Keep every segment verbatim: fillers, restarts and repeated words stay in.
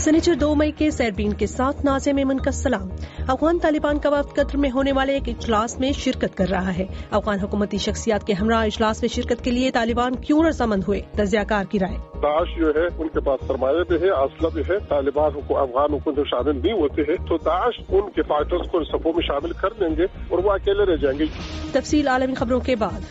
सनीचर दो मई के सैरबीन के साथ नाज़िया मेमन का सलाम। अफगान तालिबान का वफ्द कतर में होने वाले एक इजलास में शिरकत कर रहा है। अफगान हुकूमती शख्सियात के हमरा इजलास में शिरकत के लिए तालिबान क्यों रजामंद हुए, तजियाकार की राय। दाश जो है उनके पास सरमाया भी है, असला भी है। तालिबान अफगान हुकूमत में शामिल नहीं होते हैं तो दाश उनके फाइटर्स को सफों में शामिल कर देंगे और वो अकेले रह जाएंगे। तफसील आलमी खबरों के बाद।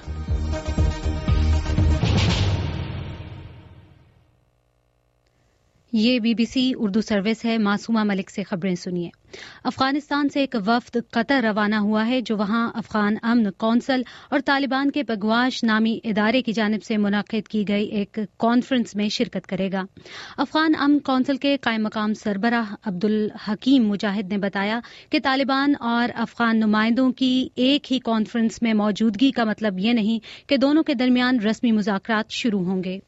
ये बीबीसी उर्दू सर्विस है। मासूमा मलिक से खबरें सुनिए। अफगानिस्तान से एक वफ्द कतर रवाना हुआ है जो वहां अफगान अमन कौंसल और तालिबान के बगवाश नामी इदारे की जानिब से मुनक्किद की गई एक कॉन्फ्रेंस में शिरकत करेगा। अफगान अमन कौंसल के कायम मकाम सरबराह अब्दुल हकीम मुजाहिद ने बताया कि तालिबान और अफगान नुमाइंदों की एक ही कॉन्फ्रेंस में मौजूदगी का मतलब ये नहीं कि दोनों के दरमियान रस्मी मुज़ाकरात शुरू होंगे।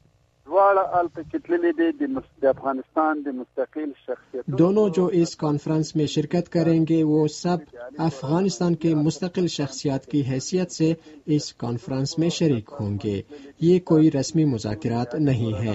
दोनों जो इस कॉन्फ्रेंस में शिरकत करेंगे वो सब अफगानिस्तान के मुस्तकिल शख्सियत की हैसियत से इस कॉन्फ्रेंस में शरीक होंगे। ये कोई रस्मी मुज़ाकरात नहीं है।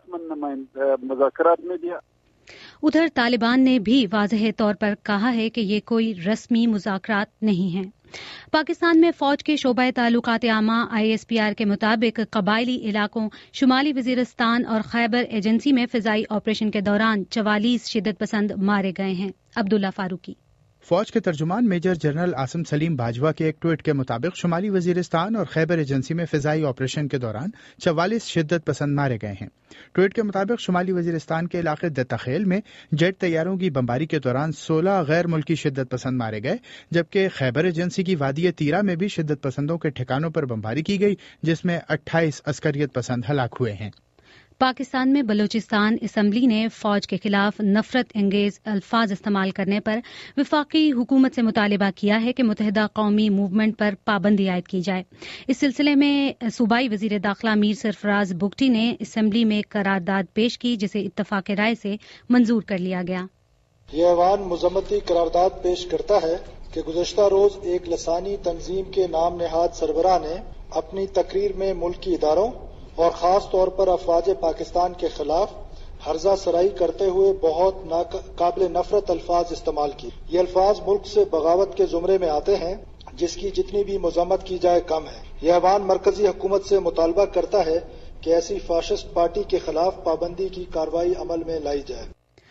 उधर तालिबान ने भी वाज़ेह तौर पर कहा है कि ये कोई रस्मी मुज़ाकरात नहीं हैं। पाकिस्तान में फौज के शोबा ताल्लुकात आमा आई एस पी आर के मुताबिक कबायली इलाकों शुमाली वजीरिस्तान और खैबर एजेंसी में फिजाई ऑपरेशन के दौरान चवालीस शिद्दत पसंद मारे गए हैं। अब्दुल्ला फारूकी। फौज के तर्जुमान मेजर जनरल आसिम सलीम बाजवा के एक ट्वीट के मुताबिक शुमाली वजीरिस्तान और खैबर एजेंसी में फिजाई ऑपरेशन के दौरान चवालीस शिद्दत पसंद मारे गए हैं। ट्वीट के मुताबिक शुमाली वजीरिस्तान के इलाके दत्ताखेल में जेट तैयारों की बमबारी के दौरान सोलह गैर मुल्की शिद्दत पसंद मारे गए, जबकि खैबर एजेंसी की वादी तीरा में भी शिद्दत पसंदों के ठिकानों पर बमबारी की गई जिसमें अट्ठाईस अस्करियत पसंद हलाक हुए हैं। पाकिस्तान में बलूचिस्तान असम्बली ने फौज के खिलाफ नफरत अंगेज अल्फाज इस्तेमाल करने पर वफाकी हुकूमत से मुतालिबा किया है कि मुतहदा कौमी मूवमेंट पर पाबंदी आयद की जाए। इस सिलसिले में सूबाई वजीर दाखिला मीर सरफराज बुगटी ने असम्बली में करारदाद पेश की जिसे इत्तफाक राय से मंजूर कर लिया गया। यह ऐवान मुज़म्मती करारदाद पेश करता है कि गुज़श्ता रोज एक लसानी तंजीम के नाम नेहाद सरबराह ने अपनी तकरीर में मुल्की इदारों और खास तौर पर अफवाज पाकिस्तान के खिलाफ हर्जा सराई करते हुए बहुत काबिल नफरत अल्फाज इस्तेमाल किए। ये अल्फाज मुल्क से बगावत के जुमरे में आते हैं जिसकी जितनी भी मजम्मत की जाए कम है। यह ऐवान मरकजी हुकूमत से मुतालबा करता है कि ऐसी फाशिस्ट पार्टी के खिलाफ पाबंदी की कार्रवाई अमल में लाई जाए।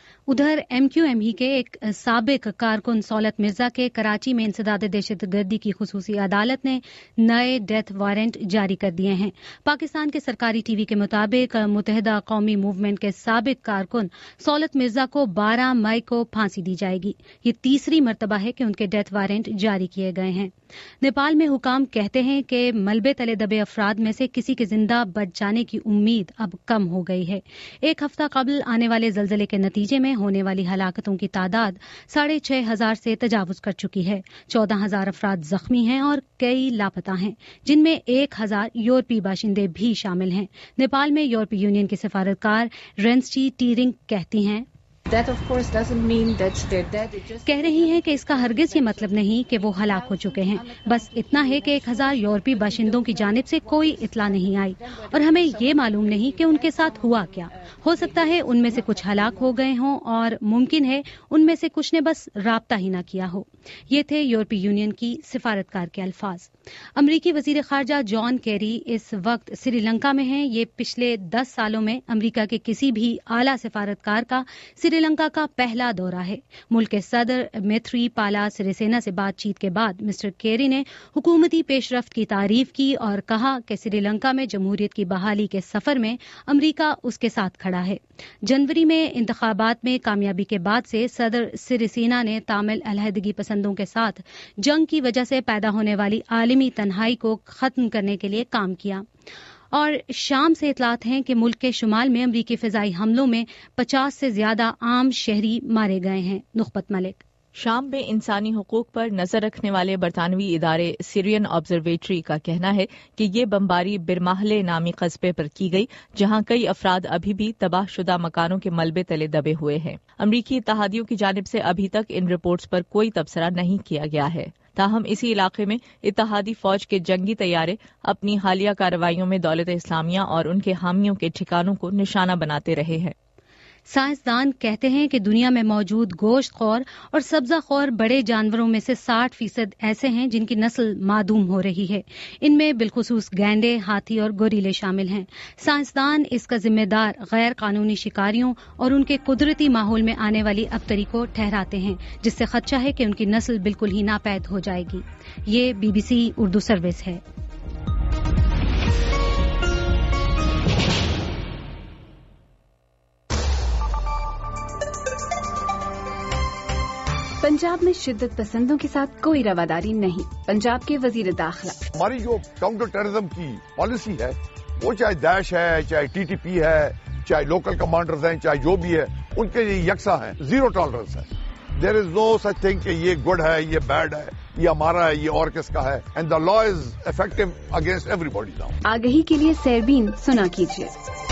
उधर एम क्यू एम ही के एक साबिक कारकुन सौलत मिर्जा के कराची में इंसदाद दहशत गर्दी की खुसूसी अदालत ने नए डेथ वारंट जारी कर दिए हैं। पाकिस्तान के सरकारी टीवी के मुताबिक मुतहदा कौमी मूवमेंट के साबिक कारकुन सौलत मिर्जा को बारह मई को फांसी दी जाएगी। ये तीसरी मरतबा है कि उनके डेथ वारंट जारी किए गए हैं। नेपाल में हुकाम कहते हैं कि मलबे तले दबे अफराद में से किसी के जिंदा बच जाने की उम्मीद अब कम हो गई है। एक हफ्ता कबल आने वाले जलजले के नतीजे में होने वाली हलाकतों की तादाद साढ़े छह हजार से तजावुज कर चुकी है। चौदह हजार अफराद जख्मी हैं और कई लापता हैं, जिनमें एक हजार यूरोपीय बाशिंदे भी शामिल हैं। नेपाल में यूरोपीय यूनियन की सफारतकार रेंस्टी टीरिंग कहती हैं, That of course doesn't mean that they're dead. It just कह रही हैं कि इसका हरगिज ये मतलब नहीं कि वो हलाक हो चुके हैं। बस इतना है कि एक हजार यूरोपीय बाशिंदों की जानिब से कोई इतला नहीं आई और हमें ये मालूम नहीं कि उनके साथ हुआ क्या। हो सकता है उनमें से कुछ हलाक हो गए हों और मुमकिन है उनमें से कुछ ने बस राब्ता ही न किया हो। ये थे यूरोपीय यूनियन की सिफारतकार के अल्फाज। अमरीकी वजीर खारजा जॉन केरी इस वक्त श्रीलंका में हैं। ये पिछले दस सालों में अमरीका के किसी भी आला सिफारतकार का श्रीलंका का पहला दौरा है। मुल्क के सदर मैत्रीपाला सिरिसेना से बातचीत के बाद मिस्टर केरी ने हुकूमती पेशरफ्त की तारीफ की और कहा कि श्रीलंका में जमहूरियत की बहाली के सफर में अमरीका उसके साथ खड़ा है। जनवरी में इंतखाबात में कामयाबी के बाद से सदर सिरिसेना ने तामिल अलहदगी पसंदों के साथ जंग की वजह से पैदा होने वाली आलमी तन्हाई को खत्म करने के लिए काम किया। और शाम से इतलात हैं कि मुल्क के शुमाल में अमरीकी फिजाई हमलों में पचास से ज्यादा आम शहरी मारे गए हैं। नुखबत मलिक। शाम में इंसानी हुकूक पर नजर रखने वाले बरतानवी इदारे सीरियन ऑब्जर्वेटरी का कहना है कि ये बमबारी बिरमाहले नामी कस्बे पर की गई, जहां कई अफराद अभी भी तबाहशुदा मकानों के मलबे तले दबे हुए हैं। अमरीकी इत्तहादियों की जानिब से अभी तक इन रिपोर्ट्स पर कोई तबसरा नहीं किया गया है। ताहम इसी इलाके में इत्तहादी फौज के जंगी तैयारे अपनी हालिया कार्रवाइयों में दौलत इस्लामिया और उनके हामियों के ठिकानों को निशाना बनाते रहे हैं। سائنسدان کہتے ہیں کہ دنیا میں موجود گوشت خور اور سبزہ خور بڑے جانوروں میں سے ساٹھ فیصد ایسے ہیں جن کی نسل معدوم ہو رہی ہے. ان میں بالخصوص گینڈے، ہاتھی اور گوریلے شامل ہیں. سائنسدان اس کا ذمہ دار غیر قانونی شکاریوں اور ان کے قدرتی ماحول میں آنے والی ابتری کو ٹھہراتے ہیں، جس سے خدشہ ہے کہ ان کی نسل بالکل ہی ناپید ہو جائے گی. یہ B B C Urdu service ہے. پنجاب میں شدت پسندوں کے ساتھ کوئی رواداری نہیں. پنجاب کے وزیر داخلہ ہماری جو کاؤنٹر ٹیررزم کی پالیسی ہے وہ چاہے داعش ہے، چاہے ٹی ٹی پی ہے، چاہے لوکل کمانڈرز ہیں، چاہے جو بھی ہے، ان کے لیے یکساں ہے. زیرو ٹالرنس ہے. دیر از نو سچ تھنگ کہ یہ گڈ ہے، یہ بیڈ ہے، یہ ہمارا ہے، یہ اور کس کا ہے. And the law is effective against everybody now. آگہی کے لیے سیربین سنا کیجیے.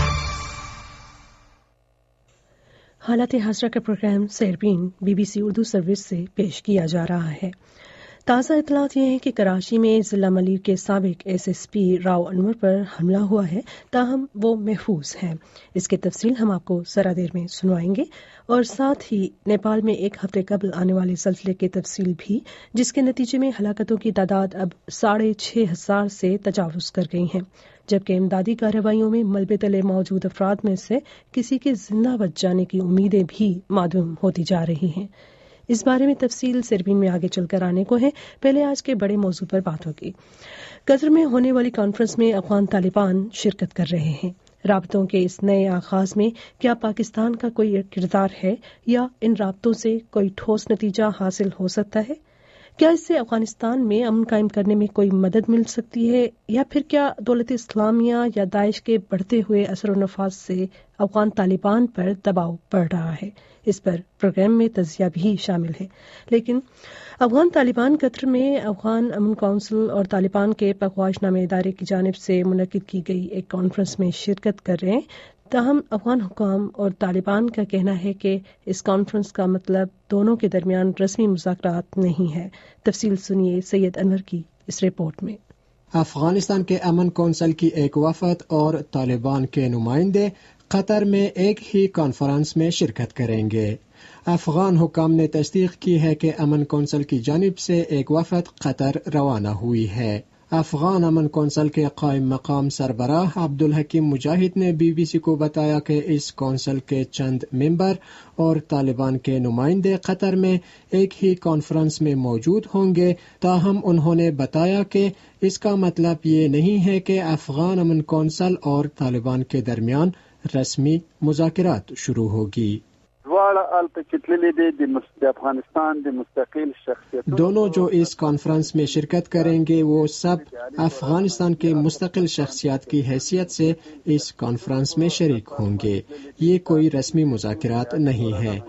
حالات حاضرہ کا program Sairbeen B B C Urdu service سے پیش کیا جا رہا ہے. تازہ اطلاعات یہ ہیں کہ کراچی میں ضلع ملیر کے سابق S S P Rao Anwar پر حملہ ہوا ہے، تاہم وہ محفوظ ہیں. اس کی تفصیل ہم آپ کو ذرا دیر میں سنوائیں گے، اور ساتھ ہی نیپال میں ایک ہفتے قبل آنے والے زلزلے کی تفصیل بھی، جس کے نتیجے میں ہلاکتوں کی تعداد اب ساڑھے چھ ہزار سے تجاوز کر گئی ہیں، جبکہ امدادی کارروائیوں میں ملبے تلے موجود افراد میں سے کسی کے زندہ بچ جانے کی امیدیں بھی معدوم ہوتی جا رہی ہیں. اس بارے میں تفصیل سربین میں آگے چل کر آنے کو ہے. پہلے آج کے بڑے موضوع پر بات ہوگی. قطر میں ہونے والی کانفرنس میں افغان طالبان شرکت کر رہے ہیں. رابطوں کے اس نئے آغاز میں کیا پاکستان کا کوئی کردار ہے، یا ان رابطوں سے کوئی ٹھوس نتیجہ حاصل ہو سکتا ہے؟ کیا اس سے افغانستان میں امن قائم کرنے میں کوئی مدد مل سکتی ہے، یا پھر کیا دولت اسلامیہ یا داعش کے بڑھتے ہوئے اثر و نفاذ سے افغان طالبان پر دباؤ پڑ رہا ہے؟ اس پر پروگرام میں تجزیہ بھی شامل ہے. لیکن افغان طالبان قطر میں افغان امن کونسل اور طالبان کے پخواش نامہ ادارے کی جانب سے منعقد کی گئی ایک کانفرنس میں شرکت کر رہے ہیں. تاہم افغان حکام اور طالبان کا کہنا ہے کہ اس کانفرنس کا مطلب دونوں کے درمیان رسمی مذاکرات نہیں ہے. تفصیل سنیے سید انور کی اس رپورٹ میں. افغانستان کے امن کونسل کی ایک وفد اور طالبان کے نمائندے قطر میں ایک ہی کانفرنس میں شرکت کریں گے. افغان حکام نے تصدیق کی ہے کہ امن کونسل کی جانب سے ایک وفد قطر روانہ ہوئی ہے. افغان امن کونسل کے قائم مقام سربراہ عبدالحکیم مجاہد نے بی بی سی کو بتایا کہ اس کونسل کے چند ممبر اور طالبان کے نمائندے قطر میں ایک ہی کانفرنس میں موجود ہوں گے. تاہم انہوں نے بتایا کہ اس کا مطلب یہ نہیں ہے کہ افغان امن کونسل اور طالبان کے درمیان رسمی مذاکرات شروع ہوگی. دونوں جو اس کانفرنس میں شرکت کریں گے وہ سب افغانستان کے مستقل شخصیات کی حیثیت سے اس کانفرنس میں شریک ہوں گے. یہ کوئی رسمی مذاکرات نہیں ہے.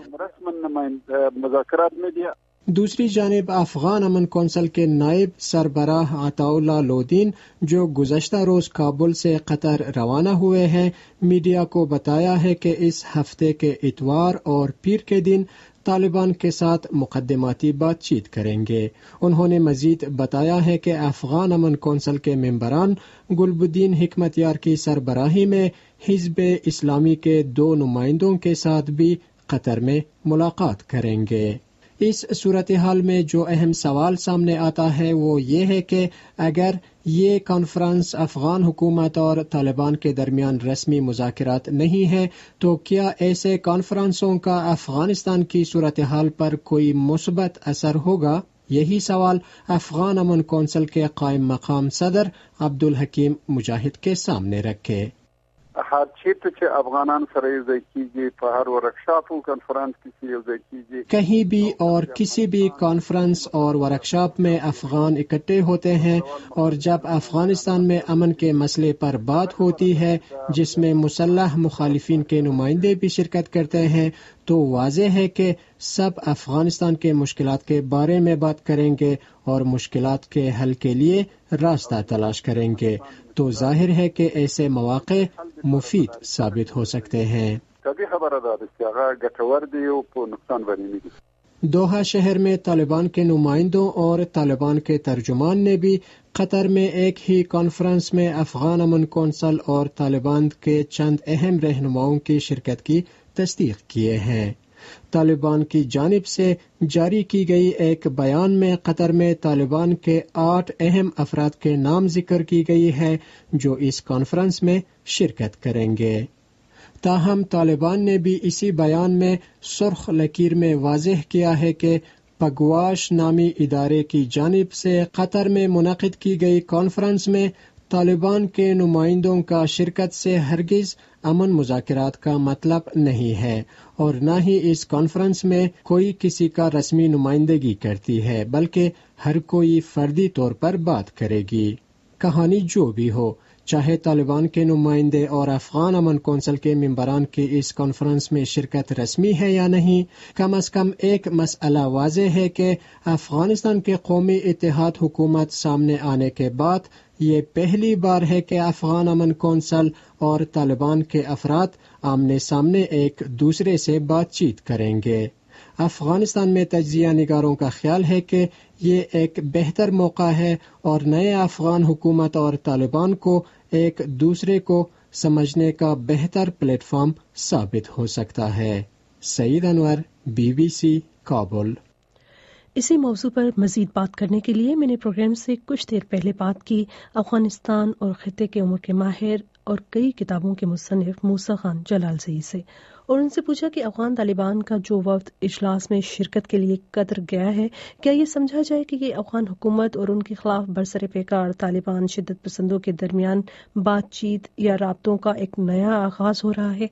دوسری جانب افغان امن کونسل کے نائب سربراہ عطا اللہ لودین جو گزشتہ روز کابل سے قطر روانہ ہوئے ہیں، میڈیا کو بتایا ہے کہ اس ہفتے کے اتوار اور پیر کے دن طالبان کے ساتھ مقدماتی بات چیت کریں گے. انہوں نے مزید بتایا ہے کہ افغان امن کونسل کے ممبران گلبدین حکمت یار کی سربراہی میں حزب اسلامی کے دو نمائندوں کے ساتھ بھی قطر میں ملاقات کریں گے. اس صورتحال میں جو اہم سوال سامنے آتا ہے وہ یہ ہے کہ اگر یہ کانفرنس افغان حکومت اور طالبان کے درمیان رسمی مذاکرات نہیں ہے تو کیا ایسے کانفرنسوں کا افغانستان کی صورتحال پر کوئی مثبت اثر ہوگا؟ یہی سوال افغان امن کونسل کے قائم مقام صدر عبدالحکیم مجاہد کے سامنے رکھے. هر چیرته چې افغانان سره یو ځای کیږي، په هر ورکشاپ او کانفرنس کې یو ځای کیږي، کہیں بھی اور کسی بھی کانفرنس اور ورکشاپ میں افغان اکٹھے ہوتے ہیں، اور جب افغانستان میں امن کے مسئلے پر بات ہوتی ہے جس میں مسلح مخالفین کے نمائندے بھی شرکت کرتے ہیں، تو واضح ہے کہ سب افغانستان کے مشکلات کے بارے میں بات کریں گے اور مشکلات کے حل کے لیے راستہ تلاش کریں گے. تو ظاہر ہے کہ ایسے مواقع مفید ثابت ہو سکتے ہیں. دوحہ شہر میں طالبان کے نمائندوں اور طالبان کے ترجمان نے بھی قطر میں ایک ہی کانفرنس میں افغان امن کونسل اور طالبان کے چند اہم رہنماؤں کی شرکت کی تصدیق کیے ہیں۔ طالبان کی جانب سے جاری کی گئی ایک بیان میں قطر میں طالبان کے آٹھ اہم افراد کے نام ذکر کی گئی ہے جو اس کانفرنس میں شرکت کریں گے۔ تاہم طالبان نے بھی اسی بیان میں سرخ لکیر میں واضح کیا ہے کہ پگواش نامی ادارے کی جانب سے قطر میں منعقد کی گئی کانفرنس میں طالبان کے نمائندوں کا شرکت سے ہرگز امن مذاکرات کا مطلب نہیں ہے اور نہ ہی اس کانفرنس میں کوئی کسی کا رسمی نمائندگی کرتی ہے، بلکہ ہر کوئی فردی طور پر بات کرے گی۔ کہانی جو بھی ہو، چاہے طالبان کے نمائندے اور افغان امن کونسل کے ممبران کی اس کانفرنس میں شرکت رسمی ہے یا نہیں، کم از کم ایک مسئلہ واضح ہے کہ افغانستان کے قومی اتحاد حکومت سامنے آنے کے بعد یہ پہلی بار ہے کہ افغان امن کونسل اور طالبان کے افراد آمنے سامنے ایک دوسرے سے بات چیت کریں گے۔ افغانستان میں تجزیہ نگاروں کا خیال ہے کہ یہ ایک بہتر موقع ہے اور نئے افغان حکومت اور طالبان کو ایک دوسرے کو سمجھنے کا بہتر پلیٹ فارم ثابت ہو سکتا ہے۔ Saeed Anwar, B B C, Kabul. اسی موضوع پر مزید بات کرنے کے لیے میں نے پروگرام سے کچھ دیر پہلے بات کی افغانستان اور خطے کے امور کے ماہر اور کئی کتابوں کے مصنف موسیٰ خان جلال زئی سے، اور ان سے پوچھا کہ افغان طالبان کا جو وفد اجلاس میں شرکت کے لیے قطر گیا ہے، کیا یہ سمجھا جائے کہ یہ افغان حکومت اور ان کے خلاف برسر پیکار طالبان شدت پسندوں کے درمیان بات چیت یا رابطوں کا ایک نیا آغاز ہو رہا ہے؟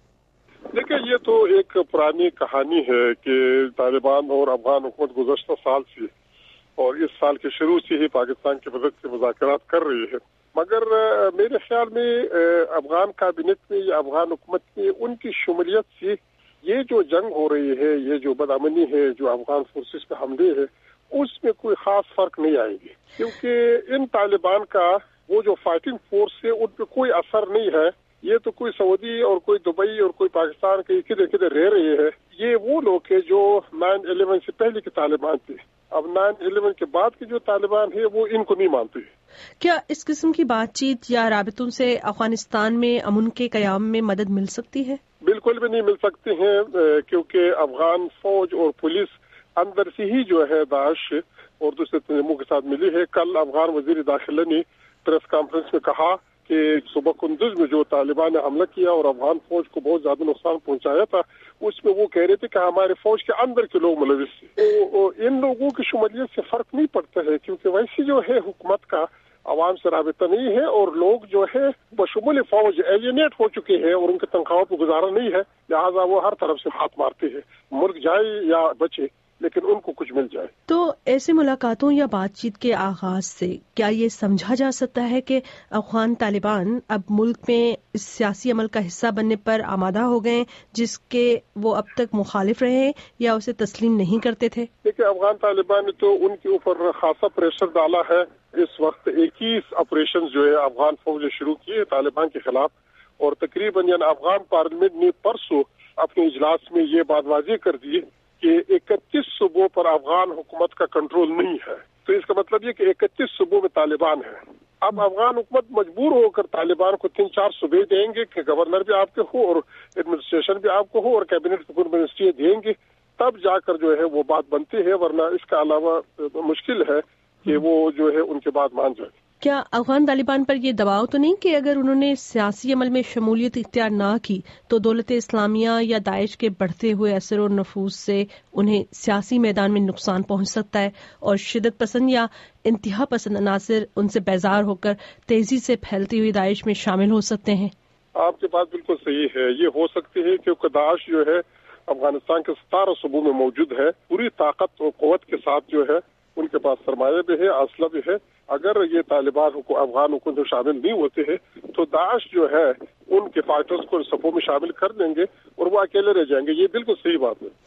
دیکھیں، یہ تو ایک پرانی کہانی ہے کہ طالبان اور افغان حکومت گزشتہ سال سے اور اس سال کے شروع سے ہی پاکستان کی مدد سے مذاکرات کر رہی ہے، مگر میرے خیال میں افغان کابینٹ میں یا افغان حکومت میں ان کی شمولیت سے یہ جو جنگ ہو رہی ہے، یہ جو بدامنی ہے، جو افغان فورسز پہ حملے ہے، اس میں کوئی خاص فرق نہیں آئے گی، کیونکہ ان طالبان کا وہ جو فائٹنگ فورس ہے ان پہ کوئی اثر نہیں ہے۔ یہ تو کوئی سعودی اور کوئی دبئی اور کوئی پاکستان کے کدھر کدھر رہ رہے ہیں، یہ وہ لوگ ہیں جو نائن الیون سے پہلے کے طالبان تھے۔ اب نائن الیون کے بعد کے جو طالبان ہیں وہ ان کو نہیں مانتے۔ کیا اس قسم کی بات چیت یا رابطوں سے افغانستان میں امن کے قیام میں مدد مل سکتی ہے؟ بالکل بھی نہیں مل سکتی ہیں، کیونکہ افغان فوج اور پولیس اندر سے ہی جو ہے داعش اور دوسرے تنظیموں کے ساتھ ملی ہے۔ کل افغان وزیر داخلہ نے پریس کانفرنس میں کہا کہ صبح قندوز میں جو طالبان نے حملہ کیا اور افغان فوج کو بہت زیادہ نقصان پہنچایا تھا، اس میں وہ کہہ رہے تھے کہ ہمارے فوج کے اندر کے لوگ ملوث تھے۔ ان لوگوں کی شمولیت سے فرق نہیں پڑتا ہے، کیونکہ ویسے جو ہے حکومت کا عوام سے رابطہ نہیں ہے اور لوگ جو ہے بشمول فوج ایلینیٹ ہو چکے ہیں اور ان کے تنخواہوں پہ گزارا نہیں ہے، لہٰذا وہ ہر طرف سے ہاتھ مارتے ہیں، ملک جائے یا بچے لیکن ان کو کچھ مل جائے۔ تو ایسے ملاقاتوں یا بات چیت کے آغاز سے کیا یہ سمجھا جا سکتا ہے کہ افغان طالبان اب ملک میں اس سیاسی عمل کا حصہ بننے پر آمادہ ہو گئے جس کے وہ اب تک مخالف رہے یا اسے تسلیم نہیں کرتے تھے؟ دیکھیے، افغان طالبان نے تو ان کے اوپر خاصا پریشر ڈالا ہے۔ اس وقت اکیس آپریشن جو ہے افغان فوج نے شروع کیے طالبان کے خلاف، اور تقریباً یعنی افغان پارلیمنٹ نے پرسوں اپنے اجلاس میں یہ بات واضح کر دی کہ اکتیس صوبوں پر افغان حکومت کا کنٹرول نہیں ہے۔ تو اس کا مطلب یہ کہ اکتیس صوبوں میں طالبان ہیں۔ اب افغان حکومت مجبور ہو کر طالبان کو تین چار صوبے دیں گے کہ گورنر بھی آپ کے ہو اور ایڈمنسٹریشن بھی آپ کو ہو اور کیبنٹ کی پوری منسٹری دیں گے، تب جا کر جو ہے وہ بات بنتی ہے، ورنہ اس کے علاوہ مشکل ہے کہ وہ جو ہے ان کے بات مان جائے۔ کیا افغان طالبان پر یہ دباؤ تو نہیں کہ اگر انہوں نے سیاسی عمل میں شمولیت اختیار نہ کی تو دولت اسلامیہ یا داعش کے بڑھتے ہوئے اثر و نفوذ سے انہیں سیاسی میدان میں نقصان پہنچ سکتا ہے اور شدت پسند یا انتہا پسند عناصر ان سے بیزار ہو کر تیزی سے پھیلتی ہوئی داعش میں شامل ہو سکتے ہیں؟ آپ کی بات بالکل صحیح ہے، یہ ہو سکتی ہے کیونکہ داعش جو ہے افغانستان کے ستارہ صوبوں میں موجود ہے، پوری طاقت اور قوت کے ساتھ جو ہے، ان کے پاس سرمایہ بھی ہے، اسلحہ بھی ہے۔ اگر یہ طالبان کو افغان حکومت میں شامل نہیں ہوتے ہیں تو داعش جو ہے ان کے فائٹرز کو صفوں میں شامل کر دیں گے اور وہ اکیلے رہ جائیں گے۔ یہ بالکل صحیح بات ہے۔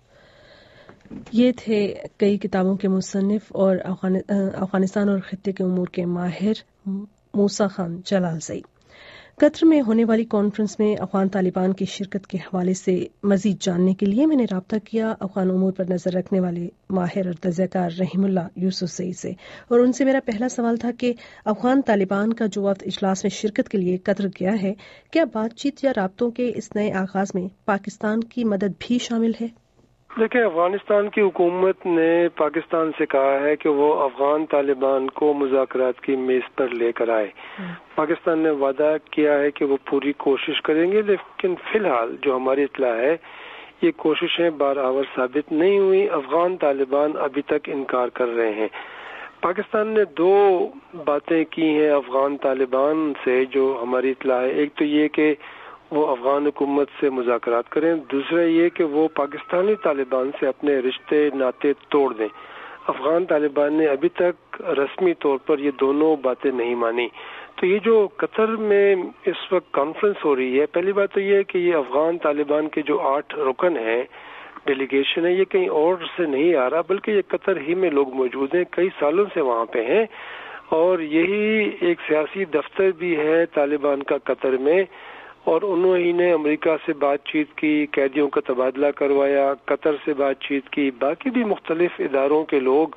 یہ تھے کئی کتابوں کے مصنف اور افغانستان اور خطے کے امور کے ماہر موسیٰ خان جلال زئی۔ قطر میں ہونے والی کانفرنس میں افغان طالبان کی شرکت کے حوالے سے مزید جاننے کے لیے میں نے رابطہ کیا افغان امور پر نظر رکھنے والے ماہر اور تجزیہ کار رحیم اللہ یوسف سعید سے، اور ان سے میرا پہلا سوال تھا کہ افغان طالبان کا جو وفد اجلاس میں شرکت کے لیے قطر گیا ہے، کیا بات چیت یا رابطوں کے اس نئے آغاز میں پاکستان کی مدد بھی شامل ہے؟ دیکھیں، افغانستان کی حکومت نے پاکستان سے کہا ہے کہ وہ افغان طالبان کو مذاکرات کی میز پر لے کر آئے. پاکستان نے وعدہ کیا ہے کہ وہ پوری کوشش کریں گے، لیکن فی الحال جو ہماری اطلاع ہے یہ کوششیں بارآور ثابت نہیں ہوئی. افغان طالبان ابھی تک انکار کر رہے ہیں. پاکستان نے دو باتیں کی ہیں افغان طالبان سے جو ہماری اطلاع ہے. ایک تو یہ کہ وہ افغان حکومت سے مذاکرات کریں، دوسرا یہ کہ وہ پاکستانی طالبان سے اپنے رشتے ناطے توڑ دیں. افغان طالبان نے ابھی تک رسمی طور پر یہ دونوں باتیں نہیں مانی. تو یہ جو قطر میں اس وقت کانفرنس ہو رہی ہے، پہلی بات تو یہ ہے کہ یہ افغان طالبان کے جو آٹھ رکن ہیں، ڈیلیگیشن ہے، یہ کہیں اور سے نہیں آ رہا بلکہ یہ قطر ہی میں لوگ موجود ہیں، کئی سالوں سے وہاں پہ ہیں، اور یہی ایک سیاسی دفتر بھی ہے طالبان کا قطر میں، اور انہوں ہی نے امریکہ سے بات چیت کی، قیدیوں کا تبادلہ کروایا، قطر سے بات چیت کی، باقی بھی مختلف اداروں کے لوگ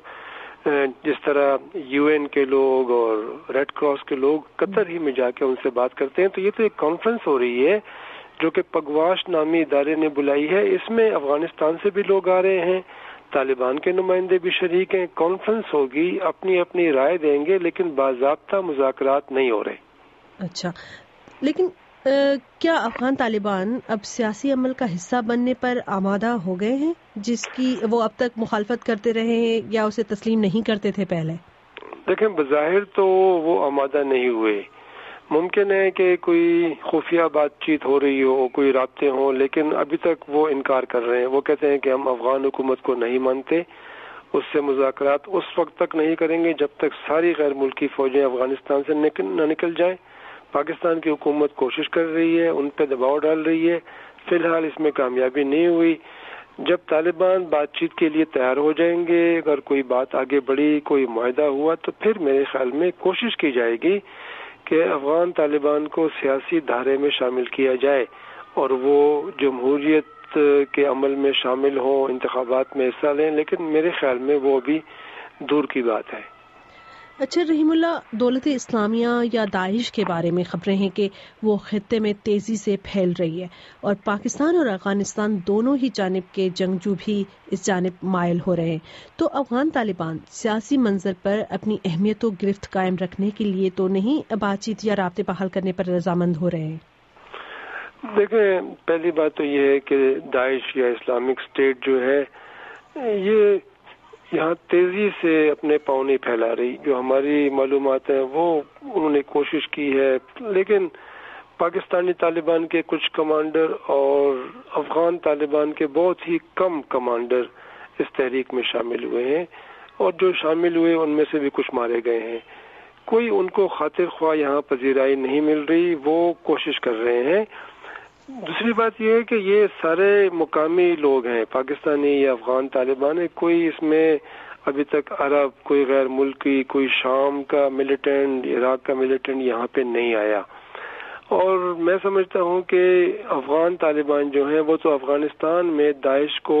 جس طرح یو این کے لوگ اور ریڈ کراس کے لوگ قطر ہی میں جا کے ان سے بات کرتے ہیں. تو یہ تو ایک کانفرنس ہو رہی ہے جو کہ پگواش نامی ادارے نے بلائی ہے. اس میں افغانستان سے بھی لوگ آ رہے ہیں، طالبان کے نمائندے بھی شریک ہیں. کانفرنس ہوگی، اپنی اپنی رائے دیں گے، لیکن باضابطہ مذاکرات نہیں ہو رہے. اچھا، لیکن کیا افغان طالبان اب سیاسی عمل کا حصہ بننے پر آمادہ ہو گئے ہیں جس کی وہ اب تک مخالفت کرتے رہے ہیں یا اسے تسلیم نہیں کرتے تھے پہلے؟ دیکھیں، بظاہر تو وہ آمادہ نہیں ہوئے. ممکن ہے کہ کوئی خفیہ بات چیت ہو رہی ہو، کوئی رابطے ہوں، لیکن ابھی تک وہ انکار کر رہے ہیں. وہ کہتے ہیں کہ ہم افغان حکومت کو نہیں مانتے، اس سے مذاکرات اس وقت تک نہیں کریں گے جب تک ساری غیر ملکی فوجیں افغانستان سے نہ نکل جائیں. پاکستان کی حکومت کوشش کر رہی ہے، ان پہ دباؤ ڈال رہی ہے، فی الحال اس میں کامیابی نہیں ہوئی. جب طالبان بات چیت کے لیے تیار ہو جائیں گے، اگر کوئی بات آگے بڑھی، کوئی معاہدہ ہوا، تو پھر میرے خیال میں کوشش کی جائے گی کہ افغان طالبان کو سیاسی دھارے میں شامل کیا جائے اور وہ جمہوریت کے عمل میں شامل ہوں، انتخابات میں حصہ لیں. لیکن میرے خیال میں وہ ابھی دور کی بات ہے. اچھا رحیم اللہ، دولت اسلامیہ یا داعش کے بارے میں خبریں ہیں کہ وہ خطے میں تیزی سے پھیل رہی ہے اور پاکستان اور افغانستان دونوں ہی جانب کے جنگجو بھی اس جانب مائل ہو رہے ہیں. تو افغان طالبان سیاسی منظر پر اپنی اہمیت و گرفت قائم رکھنے کے لیے تو نہیں بات چیت یا رابطے بحال کرنے پر رضامند ہو رہے ہیں؟ دیکھیں، پہلی بات تو یہ ہے کہ داعش یا اسلامک اسٹیٹ جو ہے یہ یہاں تیزی سے اپنے پاؤں نہیں پھیلا رہی. جو ہماری معلومات ہیں وہ انہوں نے کوشش کی ہے، لیکن پاکستانی طالبان کے کچھ کمانڈر اور افغان طالبان کے بہت ہی کم کمانڈر اس تحریک میں شامل ہوئے ہیں، اور جو شامل ہوئے ان میں سے بھی کچھ مارے گئے ہیں. کوئی ان کو خاطر خواہ یہاں پذیرائی نہیں مل رہی، وہ کوشش کر رہے ہیں. دوسری بات یہ ہے کہ یہ سارے مقامی لوگ ہیں، پاکستانی یا افغان طالبان ہے، کوئی اس میں ابھی تک عرب، کوئی غیر ملکی، کوئی شام کا ملیٹنٹ، عراق کا ملیٹنٹ یہاں پہ نہیں آیا. اور میں سمجھتا ہوں کہ افغان طالبان جو ہیں وہ تو افغانستان میں داعش کو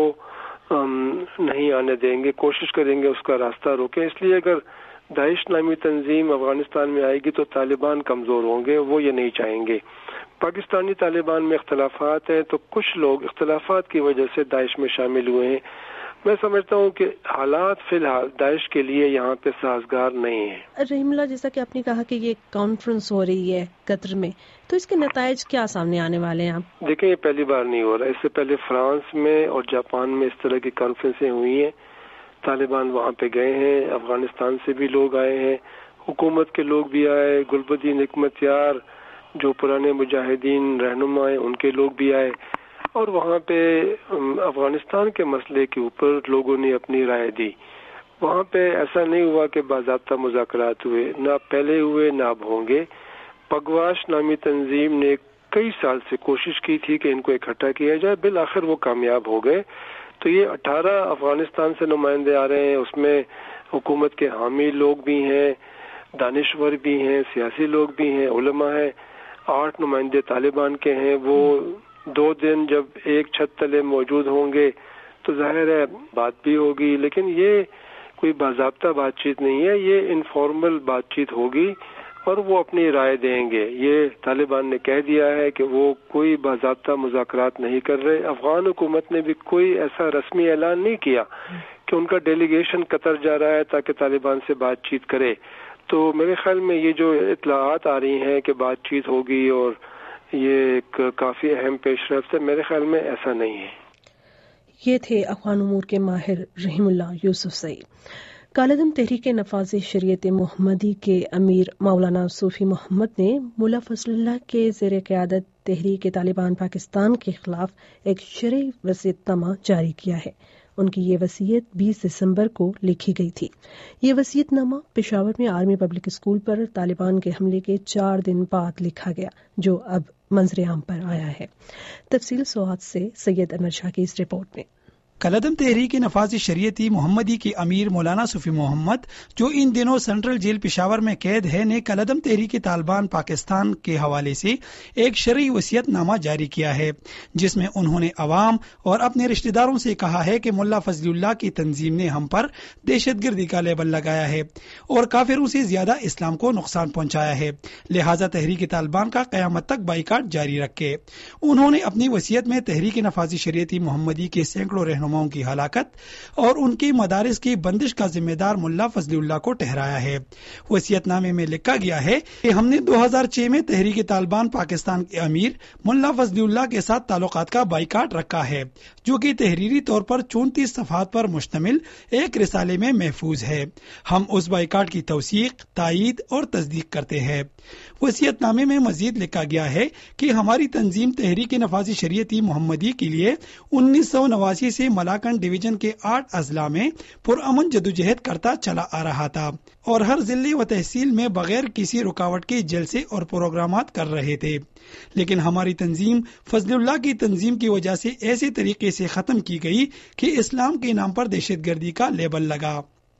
نہیں آنے دیں گے، کوشش کریں گے اس کا راستہ روکیں. اس لیے اگر داعش نامی تنظیم افغانستان میں آئے گی تو طالبان کمزور ہوں گے، وہ یہ نہیں چاہیں گے. پاکستانی طالبان میں اختلافات ہیں تو کچھ لوگ اختلافات کی وجہ سے داعش میں شامل ہوئے ہیں. میں سمجھتا ہوں کہ حالات فی الحال داعش کے لیے یہاں پہ سازگار نہیں ہیں. رحیم اللہ، جیسا کہ آپ نے کہا کہ یہ کانفرنس ہو رہی ہے قطر میں، تو اس کے نتائج کیا سامنے آنے والے ہیں؟ آپ دیکھیں، یہ پہلی بار نہیں ہو رہا. اس سے پہلے فرانس میں اور جاپان میں اس طرح کی کانفرنسیں ہوئی ہیں. طالبان وہاں پہ گئے ہیں، افغانستان سے بھی لوگ آئے ہیں، حکومت کے لوگ بھی آئے، گلبدین حکمت یار جو پرانے مجاہدین رہنما ہیں ان کے لوگ بھی آئے، اور وہاں پہ افغانستان کے مسئلے کے اوپر لوگوں نے اپنی رائے دی. وہاں پہ ایسا نہیں ہوا کہ باضابطہ مذاکرات ہوئے، نہ پہلے ہوئے نہ اب ہوں گے. پگواش نامی تنظیم نے کئی سال سے کوشش کی تھی کہ ان کو اکٹھا کیا جائے، بالآخر وہ کامیاب ہو گئے. تو یہ اٹھارہ افغانستان سے نمائندے آ رہے ہیں، اس میں حکومت کے حامی لوگ بھی ہیں، دانشور بھی ہیں، سیاسی لوگ بھی ہیں، علماء ہیں، آٹھ نمائندے طالبان کے ہیں، وہ دو دن جب ایک چھت تلے موجود ہوں گے تو ظاہر ہے بات بھی ہوگی، لیکن یہ کوئی باضابطہ بات چیت نہیں ہے، یہ انفارمل بات چیت ہوگی اور وہ اپنی رائے دیں گے۔ یہ طالبان نے کہہ دیا ہے کہ وہ کوئی باضابطہ مذاکرات نہیں کر رہے۔ افغان حکومت نے بھی کوئی ایسا رسمی اعلان نہیں کیا کہ ان کا ڈیلیگیشن قطر جا رہا ہے تاکہ طالبان سے بات چیت کرے۔ تو میرے خیال میں یہ جو اطلاعات آ رہی ہیں کہ بات چیت ہوگی اور یہ ایک کافی اہم پیش رفت ہے، میرے خیال میں ایسا نہیں ہے۔ یہ تھے افغان امور کے ماہر رحیم اللہ یوسف سعید۔ کالعدم تحریک نفاذ شریعت محمدی کے امیر مولانا صوفی محمد نے ملا فضل اللہ کے زیر قیادت تحریک طالبان پاکستان کے خلاف ایک شرعی وصیت نامہ جاری کیا ہے۔ ان کی یہ وصیت بیس دسمبر کو لکھی گئی تھی۔ یہ وصیت نامہ پشاور میں آرمی پبلک اسکول پر طالبان کے حملے کے چار دن بعد لکھا گیا، جو اب منظر عام پر آیا ہے۔ تفصیل سوات سے سید انور شاہ کی اس رپورٹ میں۔ کالعدم تحریک نفاذ شریعتی محمدی کے امیر مولانا صوفی محمد، جو ان دنوں سینٹرل جیل پشاور میں قید ہے، نے کالعدم تحریک طالبان پاکستان کے حوالے سے ایک شرعی وصیت نامہ جاری کیا ہے، جس میں انہوں نے عوام اور اپنے رشتہ داروں سے کہا ہے کہ ملا فضل اللہ کی تنظیم نے ہم پر دہشت گردی کا لیبل لگایا ہے اور کافروں سے زیادہ اسلام کو نقصان پہنچایا ہے، لہٰذا تحریک طالبان کا قیامت تک بائیکاٹ جاری رکھے۔ انہوں نے اپنی وصیت میں تحریک نفاذ شریعتی محمدی کے سینکڑوں رہنما کی ہلاکت اور ان کی مدارس کی بندش کا ذمہ دار ملا فضل اللہ کو ٹھہرایا ہے۔ وصیت نامے میں لکھا گیا ہے کہ ہم نے دو ہزار چھ میں تحریک طالبان پاکستان کے امیر ملا فضل اللہ کے ساتھ تعلقات کا بائیکاٹ رکھا ہے، جو کہ تحریری طور پر چونتیس صفحات پر مشتمل ایک رسالے میں محفوظ ہے۔ ہم اس بائیکاٹ کی توثیق، تائید اور تصدیق کرتے ہیں۔ وصیت نامے میں مزید لکھا گیا ہے کہ ہماری تنظیم تحریک نفاذ شریعتی محمدی کے لیے انیس سو نواسی سے ملاکنڈ ڈویژن کے آٹھ اضلاع میں پرامن جدوجہد کرتا چلا آ رہا تھا اور ہر ضلع و تحصیل میں بغیر کسی رکاوٹ کے جلسے اور پروگرامات کر رہے تھے، لیکن ہماری تنظیم فضل اللہ کی تنظیم کی وجہ سے ایسے طریقے سے ختم کی گئی کہ اسلام کے نام پر دہشت گردی کا لیبل لگا۔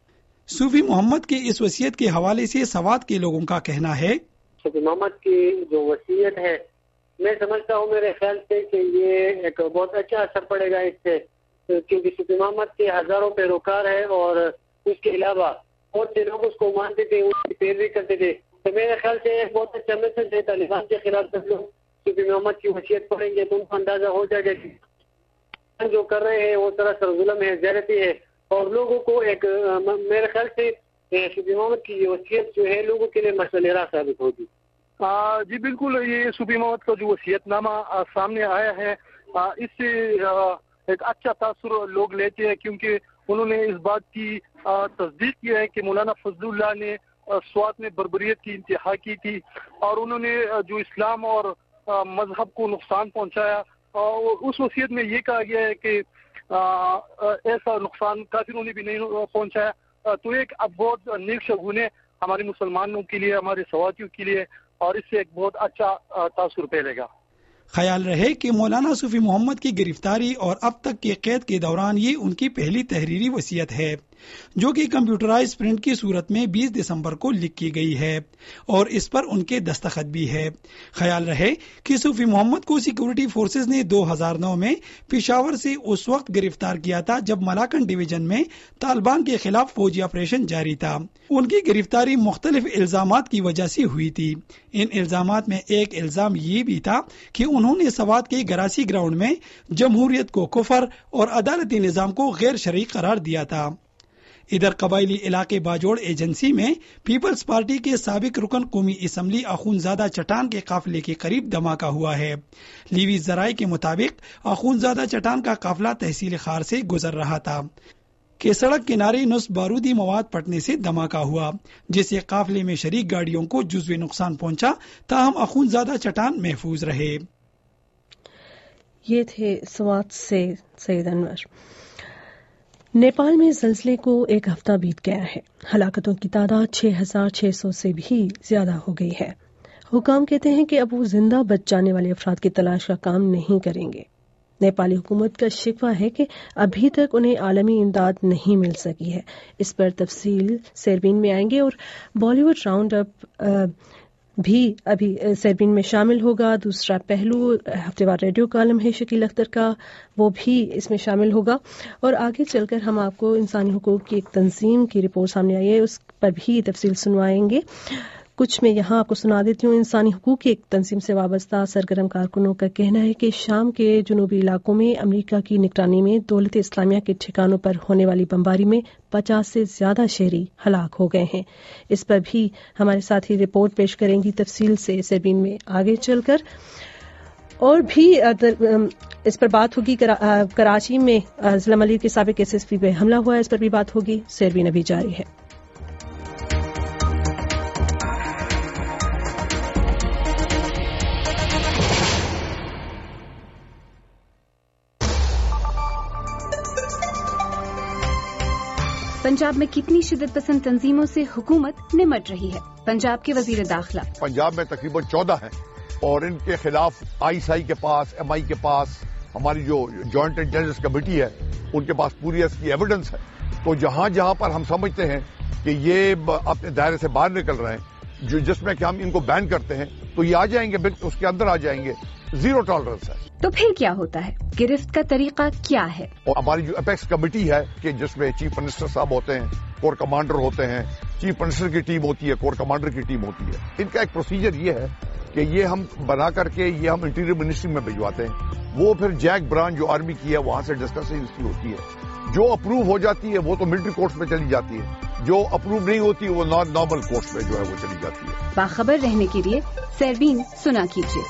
صوفی محمد کے اس وصیت کے حوالے سے سوات کے لوگوں کا کہنا ہے، صوفی محمد کی جو وصیت ہے، میں سمجھتا ہوں میرے خیال سے کہ یہ ایک بہت اچھا اثر پڑے گا اس سے، کیونکہ صوفی محمد کے ہزاروں پیروکار ہیں اور اس کے علاوہ بہت سے لوگ اس کو مانتے تھے، اس کی پیروی کرتے تھے۔ تو میرے خیال سے ایک بہت اچھا میسج ہے طالبان کے خلاف۔ جب لوگ صوفی محمد کی وصیت پڑھیں گے تو ان کو اندازہ ہو جائے گا کہ جو کر رہے ہیں وہ سراسر ظلم ہے، زیادتی ہے، اور لوگوں کو ایک میرے خیال سے صوفی محمد کی یہ وصیت جو ہے لوگوں کے لیے مشعل راہ ثابت ہوگی۔ جی بالکل، یہ صوفی محمد کا جو وصیت نامہ سامنے آیا ہے، اس سے ایک اچھا تاثر لوگ لیتے ہیں، کیونکہ انہوں نے اس بات کی تصدیق کی ہے کہ مولانا فضل اللہ نے سوات میں بربریت کی انتہا کی تھی اور انہوں نے جو اسلام اور مذہب کو نقصان پہنچایا۔ اس وصیت میں یہ کہا گیا ہے کہ ایسا نقصان کافروں نے بھی نہیں پہنچایا، تو ایک اب بہت نیک شگون ہے ہمارے مسلمانوں کے لیے، ہمارے سواتیوں کے لیے، اور اس سے ایک بہت اچھا تاثر پھیلے گا۔ خیال رہے کہ مولانا صوفی محمد کی گرفتاری اور اب تک کے قید کے دوران یہ ان کی پہلی تحریری وصیت ہے، جو کہ کمپیوٹرائز پرنٹ کی صورت میں بیس دسمبر کو لکھی گئی ہے اور اس پر ان کے دستخط بھی ہے۔ خیال رہے کہ صوفی محمد کو سیکورٹی فورسز نے دو ہزار نو میں پشاور سے اس وقت گرفتار کیا تھا جب ملاکنڈ ڈویژن میں طالبان کے خلاف فوجی آپریشن جاری تھا۔ ان کی گرفتاری مختلف الزامات کی وجہ سے ہوئی تھی۔ ان الزامات میں ایک الزام یہ بھی تھا کہ انہوں نے سوات کے گراسی گراؤنڈ میں جمہوریت کو کفر اور عدالتی نظام کو غیر شرعی قرار دیا تھا۔ ادھر قبائلی علاقے باجوڑ ایجنسی میں پیپلز پارٹی کے سابق رکن قومی اسمبلی اخونزادہ چٹان کے قافلے کے قریب دھماکہ ہوا ہے۔ لیوی ذرائع کے مطابق اخونزادہ چٹان کا قافلہ تحصیل خار سے گزر رہا تھا کہ سڑک کنارے نصب بارودی مواد پٹنے سے دھماکہ ہوا، جس سے قافلے میں شریک گاڑیوں کو جزوی نقصان پہنچا، تاہم اخونزادہ چٹان محفوظ رہے۔ یہ تھے سوات سے سید انور۔ نیپال میں زلزلے کو ایک ہفتہ بیت گیا ہے، ہلاکتوں کی تعداد چھ ہزار چھ سو سے بھی زیادہ ہو گئی ہے۔ حکام کہتے ہیں کہ اب وہ زندہ بچ جانے والے افراد کی تلاش کا کام نہیں کریں گے۔ نیپالی حکومت کا شکوہ ہے کہ ابھی تک انہیں عالمی امداد نہیں مل سکی ہے۔ اس پر تفصیل سیربین میں آئیں گے اور بالی ووڈ راؤنڈ اپ بھی ابھی سیربین میں شامل ہوگا. دوسرا پہلو ہفتے وار ریڈیو کالم ہے شکیل اختر کا، وہ بھی اس میں شامل ہوگا. اور آگے چل کر ہم آپ کو انسانی حقوق کی ایک تنظیم کی رپورٹ سامنے آئی ہے، اس پر بھی تفصیل سنوائیں گے. کچھ میں یہاں آپ کو سنا دیتی ہوں. انسانی حقوق کی ایک تنظیم سے وابستہ سرگرم کارکنوں کا کہنا ہے کہ شام کے جنوبی علاقوں میں امریکہ کی نگرانی میں دولت اسلامیہ کے ٹھکانوں پر ہونے والی بمباری میں پچاس سے زیادہ شہری ہلاک ہو گئے ہیں. اس پر بھی ہمارے ساتھی رپورٹ پیش کریں گی تفصیل سے سیربین میں آگے چل کر. اور بھی اس پر بات ہوگی. کراچی میں ضلع ملیر کے سابق ایس ایس پی پہ حملہ ہوا ہے، اس پر بھی بات ہوگی. سیربین ابھی جاری ہے. پنجاب میں کتنی شدت پسند تنظیموں سے حکومت نمٹ رہی ہے؟ پنجاب کے وزیر داخلہ پنجاب میں تقریباً چودہ ہیں اور ان کے خلاف آئی ایس آئی کے پاس، ایم آئی کے پاس، ہماری جو جوائنٹ انٹیلیجنس کمیٹی ہے ان کے پاس پوری اس کی ایویڈنس ہے. تو جہاں جہاں پر ہم سمجھتے ہیں کہ یہ اپنے دائرے سے باہر نکل رہے ہیں، جو جس میں کہ ہم ان کو بین کرتے ہیں، تو یہ آ جائیں گے، بالکل اس کے اندر آ جائیں گے. زیرو ٹالرنس ہے. تو پھر کیا ہوتا ہے؟ گرفت کا طریقہ کیا ہے؟ اور ہماری جو اپیکس کمیٹی ہے کہ جس میں چیف منسٹر صاحب ہوتے ہیں، کور کمانڈر ہوتے ہیں، چیف منسٹر کی ٹیم ہوتی ہے، کور کمانڈر کی ٹیم ہوتی ہے. ان کا ایک پروسیجر یہ ہے کہ یہ ہم بنا کر کے یہ ہم انٹیریئر منسٹری میں بھجواتے ہیں. وہ پھر جیک برانچ جو آرمی کی ہے وہاں سے ڈسکشن ہوتی ہے. جو اپروو ہو جاتی ہے وہ تو ملٹری کورٹس میں چلی جاتی ہے، جو اپروو نہیں ہوتی وہ نارمل کورٹس میں جو ہے وہ چلی جاتی ہے. باخبر رہنے کے لیے سیربین سنا کیجیے.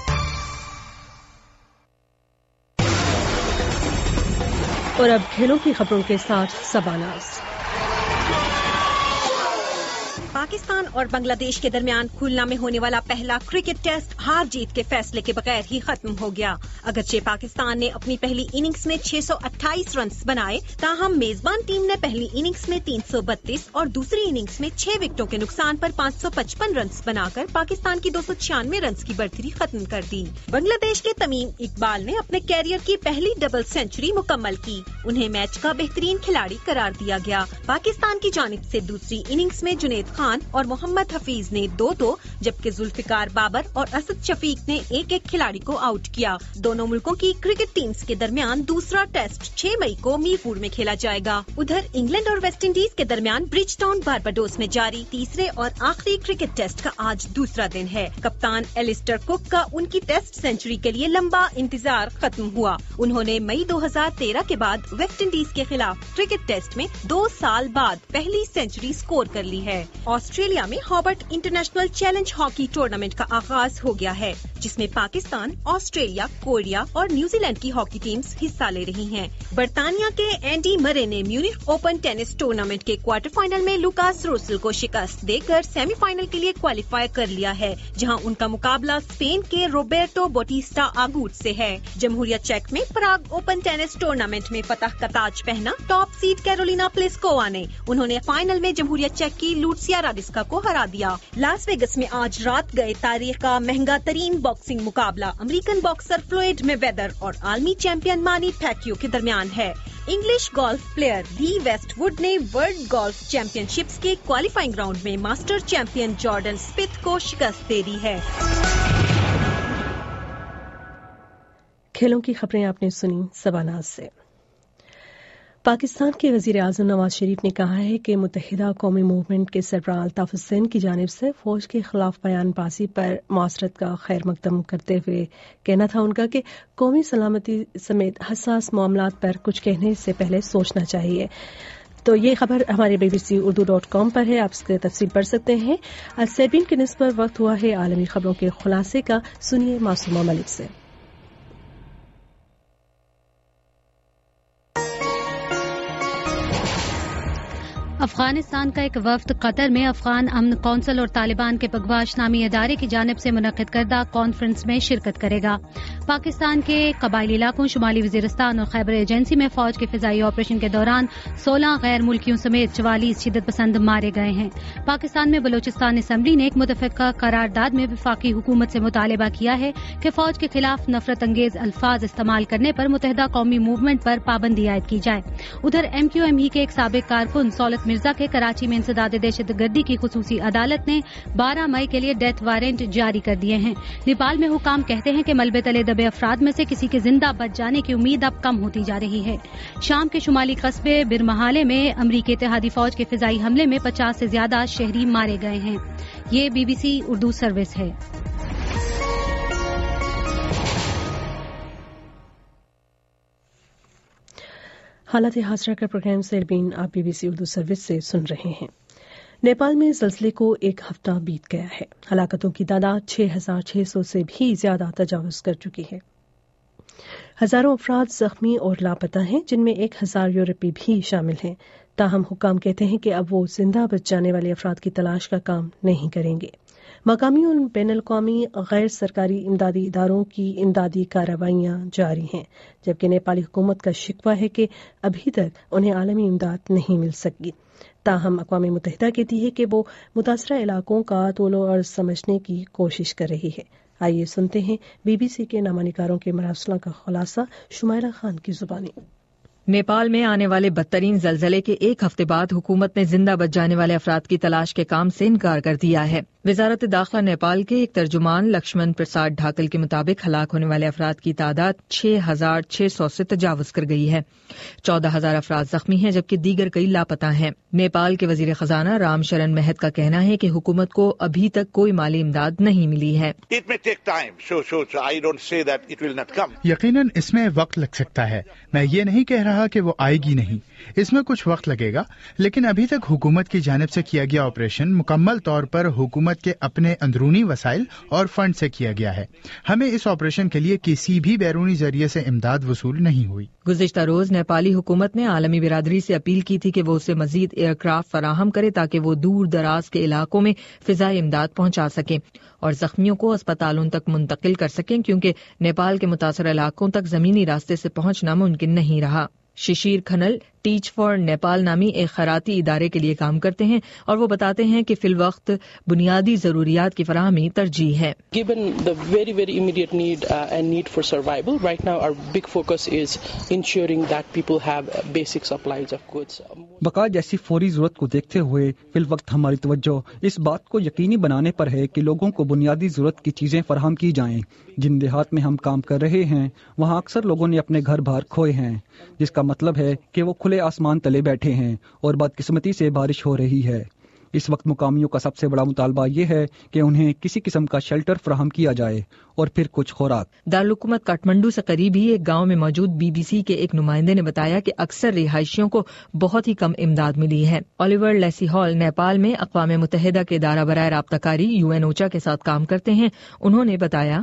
اور اب کھیلوں کی خبروں کے ساتھ سباناز. پاکستان اور بنگلہ دیش کے درمیان کھولنا میں ہونے والا پہلا کرکٹ ٹیسٹ ہار جیت کے فیصلے کے بغیر ہی ختم ہو گیا. اگرچہ پاکستان نے اپنی پہلی اننگز میں چھ سو اٹھائیس رنز بنائے، تاہم میزبان ٹیم نے پہلی اننگز میں تین سو بتیس اور دوسری اننگز میں چھ وکٹوں کے نقصان پر پانچ سو پچپن رنز بنا کر پاکستان کی دو سو چھیانوے رنز کی برتری ختم کر دی. بنگلہ دیش کے تمیم اقبال نے اپنے کیریئر کی پہلی ڈبل سینچری مکمل کی. انہیں میچ کا بہترین کھلاڑی قرار دیا گیا. پاکستان کی جانب سے دوسری اننگز میں جنید خان اور محمد حفیظ نے دو دو جبکہ ذوالفقار بابر اور اسد شفیق نے ایک ایک کھلاڑی کو آؤٹ کیا. دونوں ملکوں کی کرکٹ ٹیمز کے درمیان دوسرا ٹیسٹ چھ مئی کو میرپور میں کھیلا جائے گا. ادھر انگلینڈ اور ویسٹ انڈیز کے درمیان برج ٹاؤن بارباڈوس میں جاری تیسرے اور آخری کرکٹ ٹیسٹ کا آج دوسرا دن ہے. کپتان ایلسٹر کک کا ان کی ٹیسٹ سینچری کے لیے لمبا انتظار ختم ہوا. انہوں نے مئی دو ہزار تیرہ کے بعد ویسٹ انڈیز کے خلاف کرکٹ ٹیسٹ میں دو سال بعد پہلی سینچری سکور کر لی ہے. آسٹریلیا میں Hobart international challenge hockey tournament کا آغاز ہو گیا ہے، جس میں پاکستان، آسٹریلیا، کوریا اور نیوزی لینڈ کی ہاکی ٹیمز حصہ لے رہی ہیں. برطانیہ کے اینڈی مرے نے میونخ اوپن ٹینس ٹورنامنٹ کے کوارٹر فائنل میں لوکاس روسل کو شکست دے کر سیمی فائنل کے لیے کوالیفائی کر لیا ہے، جہاں ان کا مقابلہ اسپین کے روبرٹو بوٹیسٹا آگوٹ سے ہے. جمہوریہ چیک میں پراگ اوپن ٹینس ٹورنامنٹ میں فتح کا تاج پہنا ٹاپ سیڈ کیرولینا پلیسکووا نے. انہوں نے فائنل میں جمہوریہ چیک کی لوٹسیا رادسکا کو ہرا دیا. لاس ویگس میں آج رات گئے تاریخ کا مہنگا ترین باکسنگ مقابلہ American boxer Floyd Mayweather اور عالمی چیمپئن مانی پیکیو کے درمیان ہے. English golf player Lee Westwood نے ورلڈ گولف چیمپئن شپس کے کوالیفائنگ راؤنڈ میں ماسٹر چیمپئن جارڈن اسپتھ کو شکست دے دی ہے. کھیلوں کی خبریں آپ نے سنی سباناز سے. پاکستان کے وزیر اعظم نواز شریف نے کہا ہے کہ متحدہ قومی موومنٹ کے سربراہ الطاف حسین کی جانب سے فوج کے خلاف بیان بازی پر معاشرت کا خیر مقدم کرتے ہوئے کہنا تھا ان کا کہ قومی سلامتی سمیت حساس معاملات پر کچھ کہنے سے پہلے سوچنا چاہیے. تو یہ خبر ہمارے B B C Urdu dot com پر ہے، آپ اس کی تفصیل پڑھ سکتے ہیں. سیربین کے نسبت وقت ہوا ہے عالمی خبروں کے خلاصے کا. سنیے معصومہ ملک سے. افغانستان کا ایک وفد قطر میں افغان امن کونسل اور طالبان کے بغواش نامی ادارے کی جانب سے منعقد کردہ کانفرنس میں شرکت کرے گا. پاکستان کے قبائلی علاقوں شمالی وزیرستان اور خیبر ایجنسی میں فوج کے فضائی آپریشن کے دوران سولہ غیر ملکیوں سمیت چوالیس شدت پسند مارے گئے ہیں۔ پاکستان میں بلوچستان اسمبلی نے ایک متفقہ قرارداد میں وفاقی حکومت سے مطالبہ کیا ہے کہ فوج کے خلاف نفرت انگیز الفاظ استعمال کرنے پر متحدہ قومی موومنٹ پر پابندی عائد کی جائے۔ ادھر ایم کیو ایم ہی کے ایک سابق کارکن سولت مرزا کے کراچی میں انسداد دہشت گردی کی خصوصی عدالت نے بارہ مئی کے لیے ڈیتھ وارنٹ جاری کر دیے ہیں۔ نیپال میں حکام کہتے ہیں کہ ملبے تلے دبے افراد میں سے کسی کے زندہ بچ جانے کی امید اب کم ہوتی جا رہی ہے۔ شام کے شمالی قصبے برمہالے میں امریکی اتحادی فوج کے فضائی حملے میں پچاس سے زیادہ شہری مارے گئے ہیں۔ یہ B B C Urdu service ہے۔ حالات حاضرہ کا پروگرام سیربین آپ B B C Urdu service سے سن رہے ہیں۔ نیپال میں زلزلے کو ایک ہفتہ بیت گیا ہے۔ ہلاکتوں کی تعداد چھ ہزار چھ سو سے بھی زیادہ تجاوز کر چکی ہے۔ ہزاروں افراد زخمی اور لاپتہ ہیں، جن میں ایک ہزار یورپی بھی شامل ہیں۔ تاہم حکام کہتے ہیں کہ اب وہ زندہ بچ جانے والے افراد کی تلاش کا کام نہیں کریں گے۔ مقامی اور بین الاقوامی غیر سرکاری امدادی اداروں کی امدادی کارروائیاں جاری ہیں، جبکہ نیپالی حکومت کا شکوہ ہے کہ ابھی تک انہیں عالمی امداد نہیں مل سکی۔ تاہم اقوام متحدہ کہتی ہے کہ وہ متاثرہ علاقوں کا طول و عرض سمجھنے کی کوشش کر رہی ہے۔ آئیے سنتے ہیں بی بی سی کے نامہ نگاروں کے مراسلوں کا خلاصہ شمائرہ خان کی زبانی۔ نیپال میں آنے والے بدترین زلزلے کے ایک ہفتے بعد حکومت نے زندہ بچ جانے والے افراد کی تلاش کے کام سے انکار کر دیا ہے۔ وزارت داخلہ نیپال کے ایک ترجمان لکشمن پرساد ڈھاکل کے مطابق ہلاک ہونے والے افراد کی تعداد چھ ہزار چھ سو سے تجاوز کر گئی ہے۔ چودہ ہزار افراد زخمی ہیں جبکہ دیگر کئی لاپتہ ہیں۔ نیپال کے وزیر خزانہ رام شرن مہت کا کہنا ہے کہ حکومت کو ابھی تک کوئی مالی امداد نہیں ملی ہے۔ یقیناً اس میں وقت لگ سکتا ہے، میں یہ نہیں کہہ رہا کہ وہ آئے گی نہیں، اس میں کچھ وقت لگے گا، لیکن ابھی تک حکومت کی جانب سے کیا گیا آپریشن مکمل طور پر حکومت کے اپنے اندرونی وسائل اور فنڈ سے کیا گیا ہے۔ ہمیں اس آپریشن کے لیے کسی بھی بیرونی ذریعے سے امداد وصول نہیں ہوئی۔ گزشتہ روز نیپالی حکومت نے عالمی برادری سے اپیل کی تھی کہ وہ اسے مزید ایئر کرافٹ فراہم کرے تاکہ وہ دور دراز کے علاقوں میں فضائی امداد پہنچا سکیں اور زخمیوں کو اسپتالوں تک منتقل کر سکیں، کیونکہ نیپال کے متاثرہ علاقوں تک زمینی راستے سے پہنچنا ممکن نہیں رہا۔ ششیر کھنل ٹیچ فار نیپال نامی ایک خیراتی ادارے کے لیے کام کرتے ہیں اور وہ بتاتے ہیں کہ فی الوقت بنیادی ضروریات کی فراہمی ترجیح ہے۔ Given the very very immediate need uh, and need for survival, right now our big focus is ensuring that people have basic supplies of goods. بقا جیسی فوری ضرورت کو دیکھتے ہوئے فی الوقت ہماری توجہ اس بات کو یقینی بنانے پر ہے کہ لوگوں کو بنیادی ضرورت کی چیزیں فراہم کی جائیں۔ جن دیہات میں ہم کام کر رہے ہیں وہاں اکثر لوگوں نے اپنے گھر بار کھوئے ہیں، جس کا مطلب ہے کہ وہ کھلے آسمان تلے بیٹھے ہیں اور بدقسمتی سے بارش ہو رہی ہے۔ اس وقت مقامیوں کا سب سے بڑا مطالبہ یہ ہے کہ انہیں کسی قسم کا شیلٹر فراہم کیا جائے اور پھر کچھ خوراک۔ دارالحکومت کاٹمنڈو سے قریب ہی ایک گاؤں میں موجود بی بی سی کے ایک نمائندے نے بتایا کہ اکثر رہائشیوں کو بہت ہی کم امداد ملی ہے۔ اولیور لیسی ہال نیپال میں اقوام متحدہ کے ادارہ برائے رابطہ کاری یو این اوچا کے ساتھ کام کرتے ہیں۔ انہوں نے بتایا،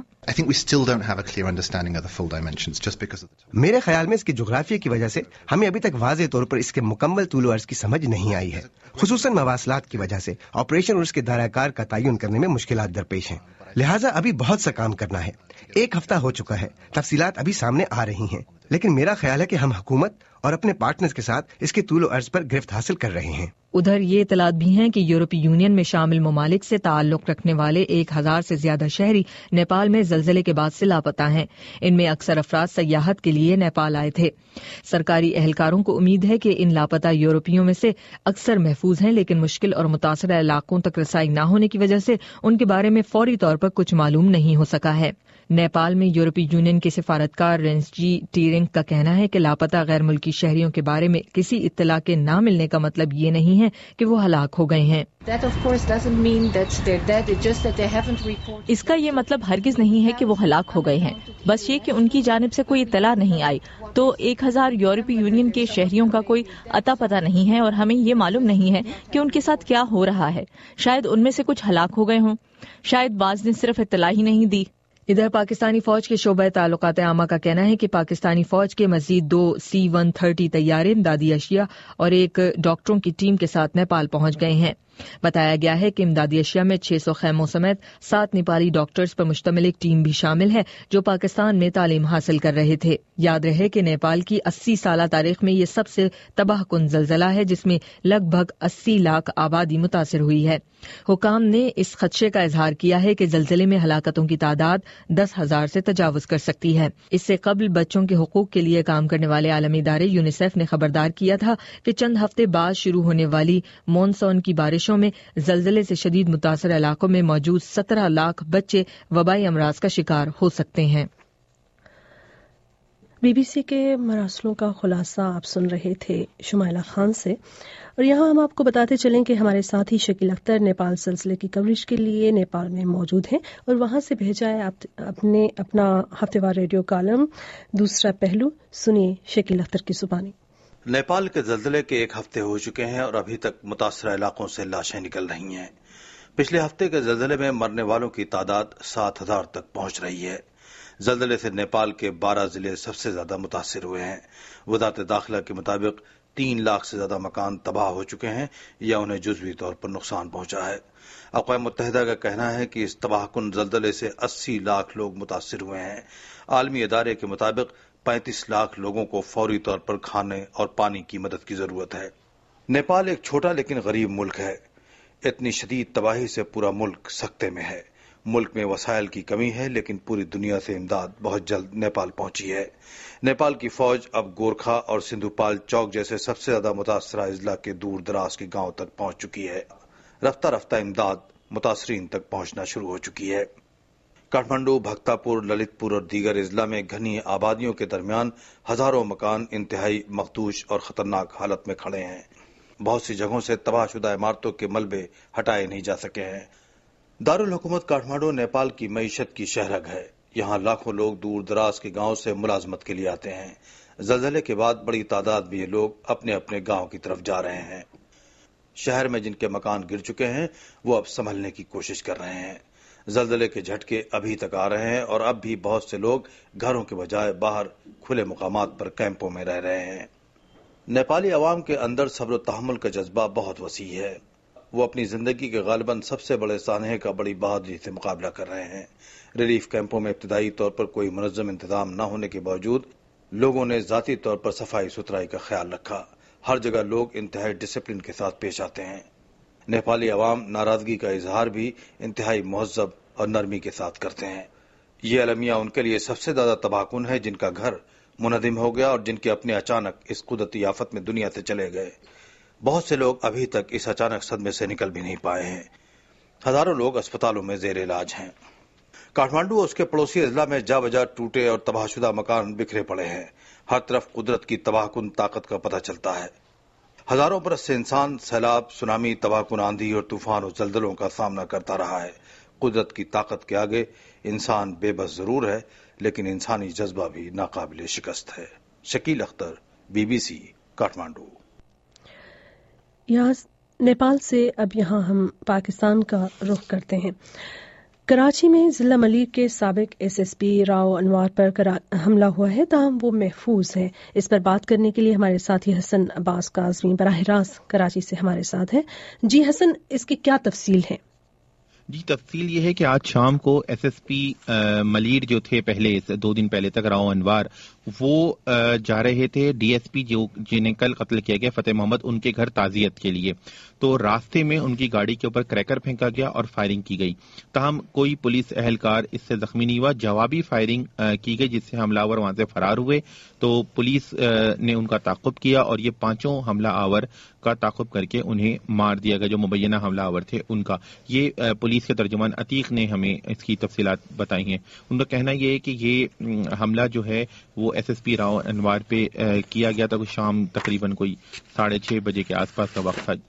میرے خیال میں اس کے جغرافیہ کی وجہ سے ہمیں ابھی تک واضح طور پر اس کے مکمل طول و عرض کی سمجھ نہیں آئی ہے، خصوصاً مواصلات کی وجہ سے آپریشن اور اس کے دائرہ کار کا تعین کرنے میں مشکلات درپیش ہیں، لہٰذا ابھی بہت سا کام کرنا ہے۔ ایک ہفتہ ہو چکا ہے، تفصیلات ابھی سامنے آ رہی ہیں، لیکن میرا خیال ہے کہ ہم حکومت اور اپنے پارٹنرز کے ساتھ اس کے طول و عرض پر گرفت حاصل کر رہے ہیں۔ ادھر یہ اطلاعات بھی ہیں کہ یورپی یونین میں شامل ممالک سے تعلق رکھنے والے ایک ہزار سے زیادہ شہری نیپال میں زلزلے کے بعد سے لاپتہ ہیں۔ ان میں اکثر افراد سیاحت کے لیے نیپال آئے تھے۔ سرکاری اہلکاروں کو امید ہے کہ ان لاپتہ یورپیوں میں سے اکثر محفوظ ہیں، لیکن مشکل اور متاثرہ علاقوں تک رسائی نہ ہونے کی وجہ سے ان کے بارے میں فوری طور پر کچھ معلوم نہیں ہو سکا ہے۔ نیپال میں یورپی یونین کے سفارتکار رینسجی ٹیرنگ کا کہنا ہے کہ لاپتہ غیر ملکی شہریوں کے بارے میں کسی اطلاع کے نہ ملنے کا مطلب یہ نہیں ہے کہ وہ ہلاک ہو گئے ہیں۔ اس کا یہ مطلب ہرگز نہیں ہے کہ وہ ہلاک ہو گئے ہیں، بس یہ کہ ان کی جانب سے کوئی اطلاع نہیں آئی۔ تو ایک ہزار یورپی یونین کے شہریوں کا کوئی اتا پتہ نہیں ہے اور ہمیں یہ معلوم نہیں ہے کہ ان کے ساتھ کیا ہو رہا ہے۔ شاید ان میں سے کچھ ہلاک ہو گئے ہوں، شاید بعض نے صرف اطلاع ہی نہیں دی۔ ادھر پاکستانی فوج کے شعبہ تعلقات عامہ کا کہنا ہے کہ پاکستانی فوج کے مزید دو سی ون تھرٹی طیارے امدادی اشیاء اور ایک ڈاکٹروں کی ٹیم کے ساتھ نیپال پہنچ گئے ہیں۔ بتایا گیا ہے کہ امدادی اشیاء میں چھ سو خیموں سمیت سات نیپالی ڈاکٹرز پر مشتمل ایک ٹیم بھی شامل ہے جو پاکستان میں تعلیم حاصل کر رہے تھے۔ یاد رہے کہ نیپال کی اسی سالہ تاریخ میں یہ سب سے تباہ کن زلزلہ ہے جس میں لگ بھگ اسی لاکھ آبادی متاثر ہوئی ہے۔ حکام نے اس خدشے کا اظہار کیا ہے کہ زلزلے میں ہلاکتوں کی تعداد دس ہزار سے تجاوز کر سکتی ہے۔ اس سے قبل بچوں کے حقوق کے لیے کام کرنے والے عالمی ادارے یونیسیف نے خبردار کیا تھا کہ چند ہفتے بعد شروع ہونے والی مونسون کی بارشوں میں زلزلے سے شدید متاثر علاقوں میں موجود سترہ لاکھ بچے وبائی امراض کا شکار ہو سکتے ہیں۔ بی بی سی کے مراسلوں کا خلاصہ آپ سن رہے تھے شمائلہ خان سے، اور یہاں ہم آپ کو بتاتے چلیں کہ ہمارے ساتھی شکیل اختر نیپال سلسلے کی کوریج کے لیے نیپال میں موجود ہیں اور وہاں سے بھیجا ہے اپنے اپنا ہفتے وار ریڈیو کالم دوسرا پہلو۔ سنیے شکیل اختر کی زبانی۔ نیپال کے زلزلے کے ایک ہفتے ہو چکے ہیں اور ابھی تک متاثرہ علاقوں سے لاشیں نکل رہی ہیں۔ پچھلے ہفتے کے زلزلے میں مرنے والوں کی تعداد سات ہزار تک پہنچ رہی ہے۔ زلزلے سے نیپال کے بارہ ضلع سب سے زیادہ متاثر ہوئے ہیں۔ وزارت داخلہ کے مطابق تین لاکھ سے زیادہ مکان تباہ ہو چکے ہیں یا انہیں جزوی طور پر نقصان پہنچا ہے۔ اقوام متحدہ کا کہنا ہے کہ اس تباہ کن زلزلے سے اسی لاکھ لوگ متاثر ہوئے ہیں۔ عالمی ادارے کے مطابق پینتیس لاکھ لوگوں کو فوری طور پر کھانے اور پانی کی مدد کی ضرورت ہے۔ نیپال ایک چھوٹا لیکن غریب ملک ہے۔ اتنی شدید تباہی سے پورا ملک سکتے میں ہے۔ ملک میں وسائل کی کمی ہے لیکن پوری دنیا سے امداد بہت جلد نیپال پہنچی ہے۔ نیپال کی فوج اب گورکھا اور سندھو پال چوک جیسے سب سے زیادہ متاثرہ اضلاع کے دور دراز کے گاؤں تک پہنچ چکی ہے۔ رفتہ رفتہ امداد متاثرین تک پہنچنا شروع ہو چکی ہے۔ کاٹھمنڈو، بھکتا پور، للت پور اور دیگر اضلاع میں گھنی آبادیوں کے درمیان ہزاروں مکان انتہائی مخدوش اور خطرناک حالت میں کھڑے ہیں۔ بہت سی جگہوں سے تباہ شدہ عمارتوں کے ملبے ہٹائے نہیں جا سکے ہیں۔ دارالحکومت کاٹھمانڈو نیپال کی معیشت کی شہرگ ہے۔ یہاں لاکھوں لوگ دور دراز کے گاؤں سے ملازمت کے لیے آتے ہیں۔ زلزلے کے بعد بڑی تعداد میں یہ لوگ اپنے اپنے گاؤں کی طرف جا رہے ہیں۔ شہر میں جن کے مکان گر چکے ہیں وہ اب سنبھلنے کی کوشش کر رہے ہیں۔ زلزلے کے جھٹکے ابھی تک آ رہے ہیں اور اب بھی بہت سے لوگ گھروں کے بجائے باہر کھلے مقامات پر کیمپوں میں رہ رہے ہیں۔ نیپالی عوام کے اندر صبر و تحمل کا جذبہ بہت وسیع ہے۔ وہ اپنی زندگی کے غالباً سب سے بڑے سانحے کا بڑی بہادری سے مقابلہ کر رہے ہیں۔ ریلیف کیمپوں میں ابتدائی طور پر کوئی منظم انتظام نہ ہونے کے باوجود لوگوں نے ذاتی طور پر صفائی ستھرائی کا خیال رکھا۔ ہر جگہ لوگ انتہائی ڈسپلن کے ساتھ پیش آتے ہیں۔ نیپالی عوام ناراضگی کا اظہار بھی انتہائی مہذب اور نرمی کے ساتھ کرتے ہیں۔ یہ المیہ ان کے لیے سب سے زیادہ تباہ کن ہے جن کا گھر منہدم ہو گیا اور جن کے اپنے اچانک اس قدرتی آفت میں دنیا سے چلے گئے۔ بہت سے لوگ ابھی تک اس اچانک صدمے سے نکل بھی نہیں پائے ہیں۔ ہزاروں لوگ اسپتالوں میں زیر علاج ہیں۔ کاٹھمانڈو اور اس کے پڑوسی اضلاع میں جا بجا ٹوٹے اور تباہ شدہ مکان بکھرے پڑے ہیں۔ ہر طرف قدرت کی تباہ کن طاقت کا پتہ چلتا ہے۔ ہزاروں برس سے انسان سیلاب، سونامی، تباہ کن آندھی اور طوفان اور زلزلوں کا سامنا کرتا رہا ہے۔ قدرت کی طاقت کے آگے انسان بے بس ضرور ہے لیکن انسانی جذبہ بھی ناقابل شکست ہے۔ Shakeel Akhtar, B B C, Kathmandu. یہاں نیپال سے اب یہاں ہم پاکستان کا رخ کرتے ہیں۔ کراچی میں ضلع ملیر کے سابق S S P Rao Anwar پر حملہ ہوا ہے تاہم وہ محفوظ ہے۔ اس پر بات کرنے کے لیے ہمارے ساتھی حسن عباس کاظمی براہ راست کراچی سے ہمارے ساتھ ہیں۔ جی حسن، اس کی کیا تفصیل ہے؟ جی تفصیل یہ ہے کہ آج شام کو ایس ایس پی ملیر جو تھے پہلے دو دن پہلے تک راؤ انوار وہ جا رہے تھے ڈی ایس پی جو جنہیں کل قتل کیا گیا فتح محمد ان کے گھر تعزیت کے لیے، تو راستے میں ان کی گاڑی کے اوپر کریکر پھینکا گیا اور فائرنگ کی گئی۔ تاہم کوئی پولیس اہلکار اس سے زخمی نہیں ہوا۔ جوابی فائرنگ کی گئی جس سے حملہ آور وہاں سے فرار ہوئے، تو پولیس نے ان کا تعاقب کیا اور یہ پانچوں حملہ آور کا تعاقب کر کے انہیں مار دیا گیا جو مبینہ حملہ آور تھے ان کا۔ یہ پولیس کے ترجمان عتیق نے ہمیں اس کی تفصیلات بتائی ہیں۔ ان کا کہنا یہ ہے کہ یہ حملہ جو ہے وہ S S P Rao Anwar پہ کیا گیا تھا، شام تقریباً کوئی ساڑھے چھ بجے کے آس پاس کا وقت تھا۔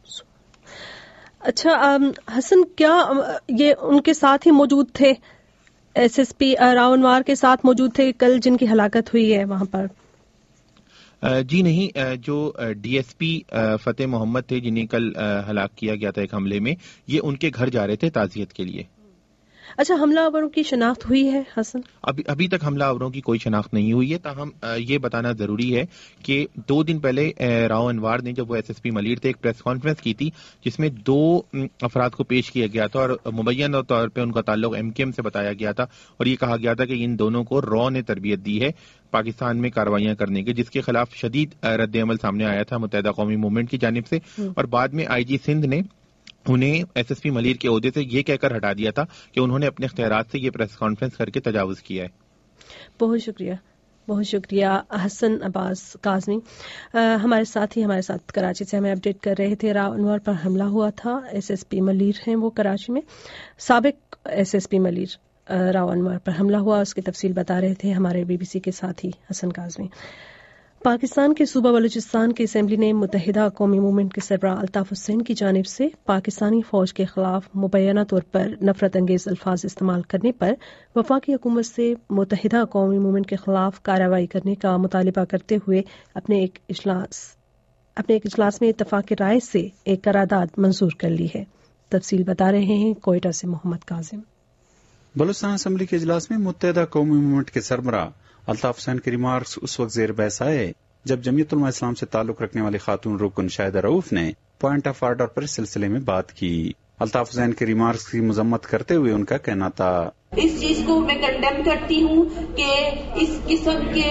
اچھا حسن، کیا یہ ان کے ساتھ ہی موجود تھے، S S P Rao Anwar کے ساتھ موجود تھے کل جن کی ہلاکت ہوئی ہے وہاں پر؟ جی نہیں، جو D S P Fateh Muhammad تھے جنہیں کل ہلاک کیا گیا تھا ایک حملے میں، یہ ان کے گھر جا رہے تھے تعزیت کے لیے۔ اچھا، حملہ آوروں کی شناخت ہوئی ہے حسن؟ ابھی ابھی تک حملہ آوروں کی کوئی شناخت نہیں ہوئی ہے، تاہم یہ بتانا ضروری ہے کہ دو دن پہلے راؤ انوار نے جب وہ ایس ایس پی ملیر تھے ایک پریس کانفرنس کی تھی جس میں دو افراد کو پیش کیا گیا تھا اور مبینہ طور پہ ان کا تعلق ایم کیو ایم سے بتایا گیا تھا اور یہ کہا گیا تھا کہ ان دونوں کو رو نے تربیت دی ہے پاکستان میں کارروائیاں کرنے کے، جس کے خلاف شدید رد عمل سامنے آیا تھا متحدہ قومی موومنٹ کی جانب سے، اور بعد میں آئی جی سندھ نے انہیں ایس ایس پی ملیر کے عہدے سے یہ کہہ کر ہٹا دیا تھا کہ انہوں نے اپنے اختیارات سے یہ پریس کانفرنس کر کے تجاوز کیا ہے۔ بہت شکریہ بہت شکریہ حسن عباس کاظمی، ہمارے ساتھ ہی ہمارے ساتھ کراچی سے ہمیں اپڈیٹ کر رہے تھے۔ راؤ انور پر حملہ ہوا تھا، ایس ایس پی ملیر ہیں وہ کراچی میں، سابق S S P Malir Rao Anwar پر حملہ ہوا، اس کی تفصیل بتا رہے تھے ہمارے بی بی سی کے ساتھی حسن کاظمی۔ پاکستان کے صوبہ بلوچستان کی اسمبلی نے متحدہ قومی موومنٹ کے سربراہ الطاف حسین کی جانب سے پاکستانی فوج کے خلاف مبینہ طور پر نفرت انگیز الفاظ استعمال کرنے پر وفاقی حکومت سے متحدہ قومی موومنٹ کے خلاف کارروائی کرنے کا مطالبہ کرتے ہوئے اپنے ایک اجلاس اپنے ایک اجلاس میں اتفاق رائے سے ایک قرارداد منظور کر لی ہے۔ تفصیل بتا رہے ہیں کوئٹہ سے محمد کاظم۔ بلوچستان اسمبلی کے اجلاس میں متحدہ قومی موومنٹ کے سربراہ الطاف حسین کے ریمارکس اس وقت زیر بحث آئے جب جمعیت علماء اسلام سے تعلق رکھنے والی خاتون رکن شاہدہ رؤوف نے پوائنٹ آف آرڈر پر اس سلسلے میں بات کی۔ الطاف حسین کے ریمارکس کی مذمت کرتے ہوئے ان کا کہنا تھا، اس چیز کو میں کنڈیم کرتی ہوں کہ اس قسم کے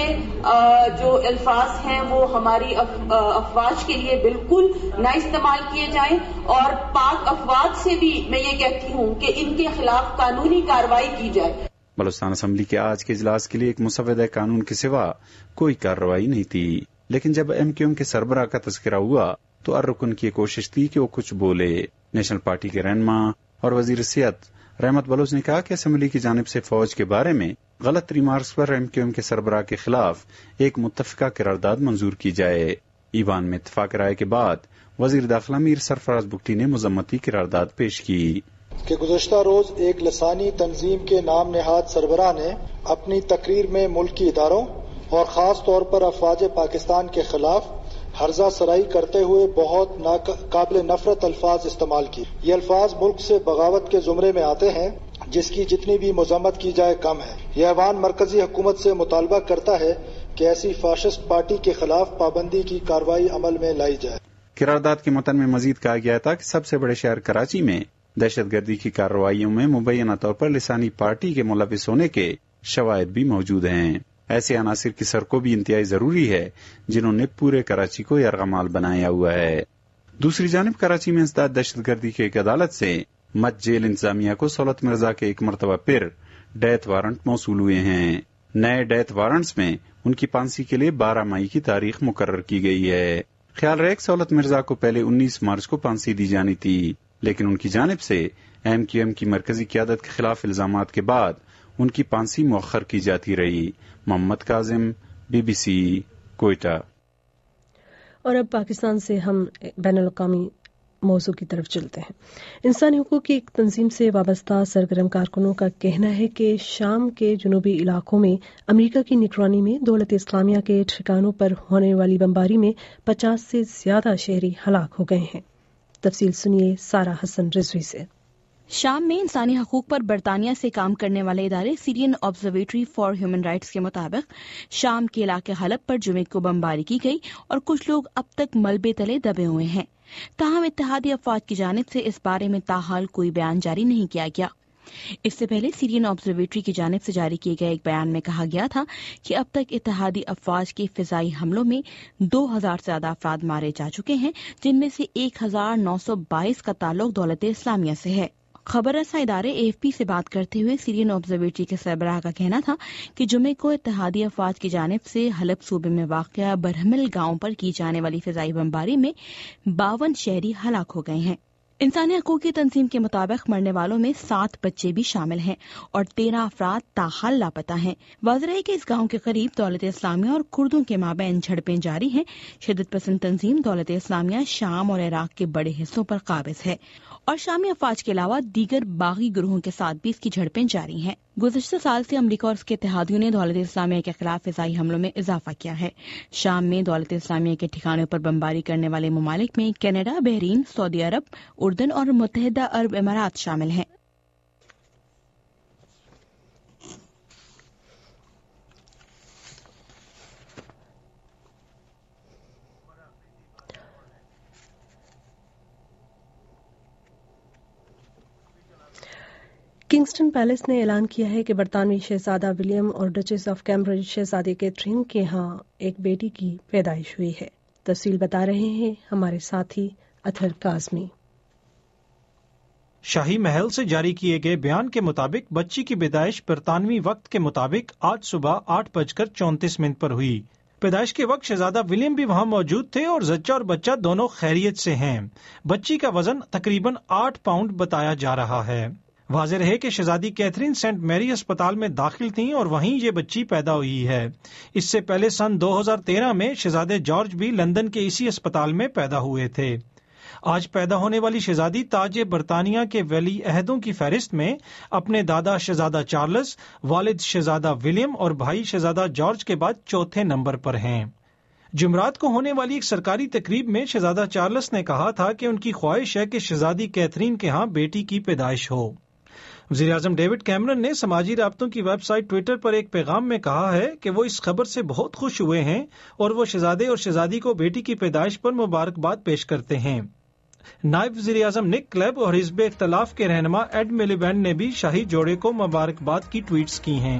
جو الفاظ ہیں وہ ہماری افواج کے لیے بالکل نہ استعمال کیے جائیں، اور پاک افواج سے بھی میں یہ کہتی ہوں کہ ان کے خلاف قانونی کارروائی کی جائے۔ بلوچستان اسمبلی کے آج کے اجلاس کے لیے ایک مسودہ قانون کے سوا کوئی کارروائی نہیں تھی، لیکن جب ایم کیو ایم کے سربراہ کا تذکرہ ہوا تو ارکن کی کوشش تھی کہ وہ کچھ بولے۔ نیشنل پارٹی کے رہنما اور وزیر صحت رحمت بلوچ نے کہا کہ اسمبلی کی جانب سے فوج کے بارے میں غلط ریمارکس پر ایم کیو ایم کے سربراہ کے خلاف ایک متفقہ قرارداد منظور کی جائے۔ ایوان میں اتفاق رائے کے بعد وزیر داخلہ میر سرفراز بگٹی نے مذمتی قرارداد پیش کی کہ گزشتہ روز ایک لسانی تنظیم کے نام نہاد سربراہ نے اپنی تقریر میں ملکی اداروں اور خاص طور پر افواج پاکستان کے خلاف ہرزہ سرائی کرتے ہوئے بہت قابل نفرت الفاظ استعمال کی۔ یہ الفاظ ملک سے بغاوت کے زمرے میں آتے ہیں جس کی جتنی بھی مذمت کی جائے کم ہے۔ یہ ایوان مرکزی حکومت سے مطالبہ کرتا ہے کہ ایسی فاشسٹ پارٹی کے خلاف پابندی کی کارروائی عمل میں لائی جائے۔ قرارداد کے متن میں مزید کہا گیا تھا کہ سب سے بڑے شہر کراچی میں دہشت گردی کی کارروائیوں میں مبینہ طور پر لسانی پارٹی کے ملوث ہونے کے شواہد بھی موجود ہیں۔ ایسے عناصر کی سرکوبی انتہائی ضروری ہے جنہوں نے پورے کراچی کو یرغمال بنایا ہوا ہے۔ دوسری جانب کراچی میں انسداد دہشت گردی کی ایک عدالت سے مت جیل انتظامیہ کو سولت مرزا کے ایک مرتبہ پھر ڈیتھ وارنٹ موصول ہوئے ہیں۔ نئے ڈیتھ وارنٹس میں ان کی پھانسی کے لیے بارہ مئی کی تاریخ مقرر کی گئی ہے۔ خیال رہے کہ سولت مرزا کو پہلے انیس مارچ کو پھانسی دی جانی تھی، لیکن ان کی جانب سے ایم کیو ایم کی مرکزی قیادت کے خلاف الزامات کے بعد ان کی پھانسی مؤخر کی جاتی رہی۔ Muhammad Kazim, B B C, Quetta. اور اب پاکستان سے ہم بین الاقوامی موضوع کی طرف چلتے ہیں۔ انسانی حقوق کی ایک تنظیم سے وابستہ سرگرم کارکنوں کا کہنا ہے کہ شام کے جنوبی علاقوں میں امریکہ کی نگرانی میں دولت اسلامیہ کے ٹھکانوں پر ہونے والی بمباری میں پچاس سے زیادہ شہری ہلاک ہو گئے ہیں۔ تفصیل سنیے سارہ حسن رضوی سے۔ شام میں انسانی حقوق پر برطانیہ سے کام کرنے والے ادارے Syrian observatory for human rights کے مطابق شام کے علاقے حلب پر جمعے کو بمباری کی گئی اور کچھ لوگ اب تک ملبے تلے دبے ہوئے ہیں۔ تاہم اتحادی افواج کی جانب سے اس بارے میں تاحال کوئی بیان جاری نہیں کیا گیا۔ اس سے پہلے سیرین آبزرویٹری کی جانب سے جاری کیے گئے ایک بیان میں کہا گیا تھا کہ اب تک اتحادی افواج کے فضائی حملوں میں دو ہزار سے زیادہ افراد مارے جا چکے ہیں، جن میں سے ایک ہزار نو سو بائیس کا تعلق دولت اسلامیہ سے ہے۔ خبر رساں ادارے اے ایف پی سے بات کرتے ہوئے سیرین آبزرویٹری کے سربراہ کا کہنا تھا کہ جمعے کو اتحادی افواج کی جانب سے حلب صوبے میں واقع برہمل گاؤں پر کی جانے والی فضائی بمباری میں باون شہری ہلاک ہو گئے ہیں۔ انسانی حقوق کی تنظیم کے مطابق مرنے والوں میں سات بچے بھی شامل ہیں اور تیرہ افراد تاحال لاپتہ ہیں۔ واضح ہے کہ اس گاؤں کے قریب دولت اسلامیہ اور کردوں کے مابین جھڑپیں جاری ہیں۔ شدت پسند تنظیم دولت اسلامیہ شام اور عراق کے بڑے حصوں پر قابض ہے اور شامی افواج کے علاوہ دیگر باغی گروہوں کے ساتھ بھی اس کی جھڑپیں جاری ہیں۔ گزشتہ سال سے امریکہ اور اس کے اتحادیوں نے دولت اسلامیہ کے خلاف فضائی حملوں میں اضافہ کیا ہے۔ شام میں دولت اسلامیہ کے ٹھکانوں پر بمباری کرنے والے ممالک میں کینیڈا، بحرین، سعودی عرب، اردن اور متحدہ عرب امارات شامل ہیں۔ किंगस्टन पैलेस ने ऐलान किया है कि बरतानवी शहजादा विलियम और डचेस ऑफ कैम्ब्रिज शहजादी कैथरीन के यहाँ एक बेटी की पैदाइश हुई है। तफसील बता रहे हैं हमारे साथी अतहर काज़मी। शाही महल से जारी किए गए बयान के मुताबिक बच्ची की पैदाइश बरतानवी वक्त के मुताबिक आज सुबह आठ बजकर चौंतीस मिनट पर हुई। पैदाइश के वक्त शहजादा विलियम भी वहां मौजूद थे और जच्चा और बच्चा दोनों खैरियत से हैं। बच्ची का वजन तकरीबन आठ पाउंड बताया जा रहा है। वाज़ेह है कि शहजादी कैथरीन सेंट मैरी अस्पताल में दाखिल थीं और वहीं ये बच्ची पैदा हुई है। इससे पहले सन दो हज़ार तेरह में शहजादे जॉर्ज भी लंदन के इसी अस्पताल में पैदा हुए थे। आज पैदा होने वाली शहजादी ताजे बरतानिया के वली अहदों की फहरिस्त में अपने दादा शहजादा चार्ल्स, वालिद शहजादा विलियम और भाई शहजादा जॉर्ज के बाद चौथे नंबर पर हैं। जुमरात को होने वाली एक सरकारी तकरीब में शहजादा चार्ल्स ने कहा था कि उनकी ख्वाहिश है कि शहजादी कैथरीन के यहाँ बेटी की पैदाइश हो। वज़ीर-ए-आज़म डेविड कैमरन ने समाजी राब्तों की वेबसाइट ट्विटर पर एक पैगाम में कहा है कि वो इस खबर से बहुत खुश हुए हैं और वो शहजादे और शहजादी को बेटी की पैदाइश पर मुबारकबाद पेश करते हैं। नायब वज़ीर-ए-आज़म निक क्लेब और हिज़्ब इख्तिलाफ के रहनुमा एड मिलिबैंड ने भी शाही जोड़े को मुबारकबाद की ट्वीट्स की हैं।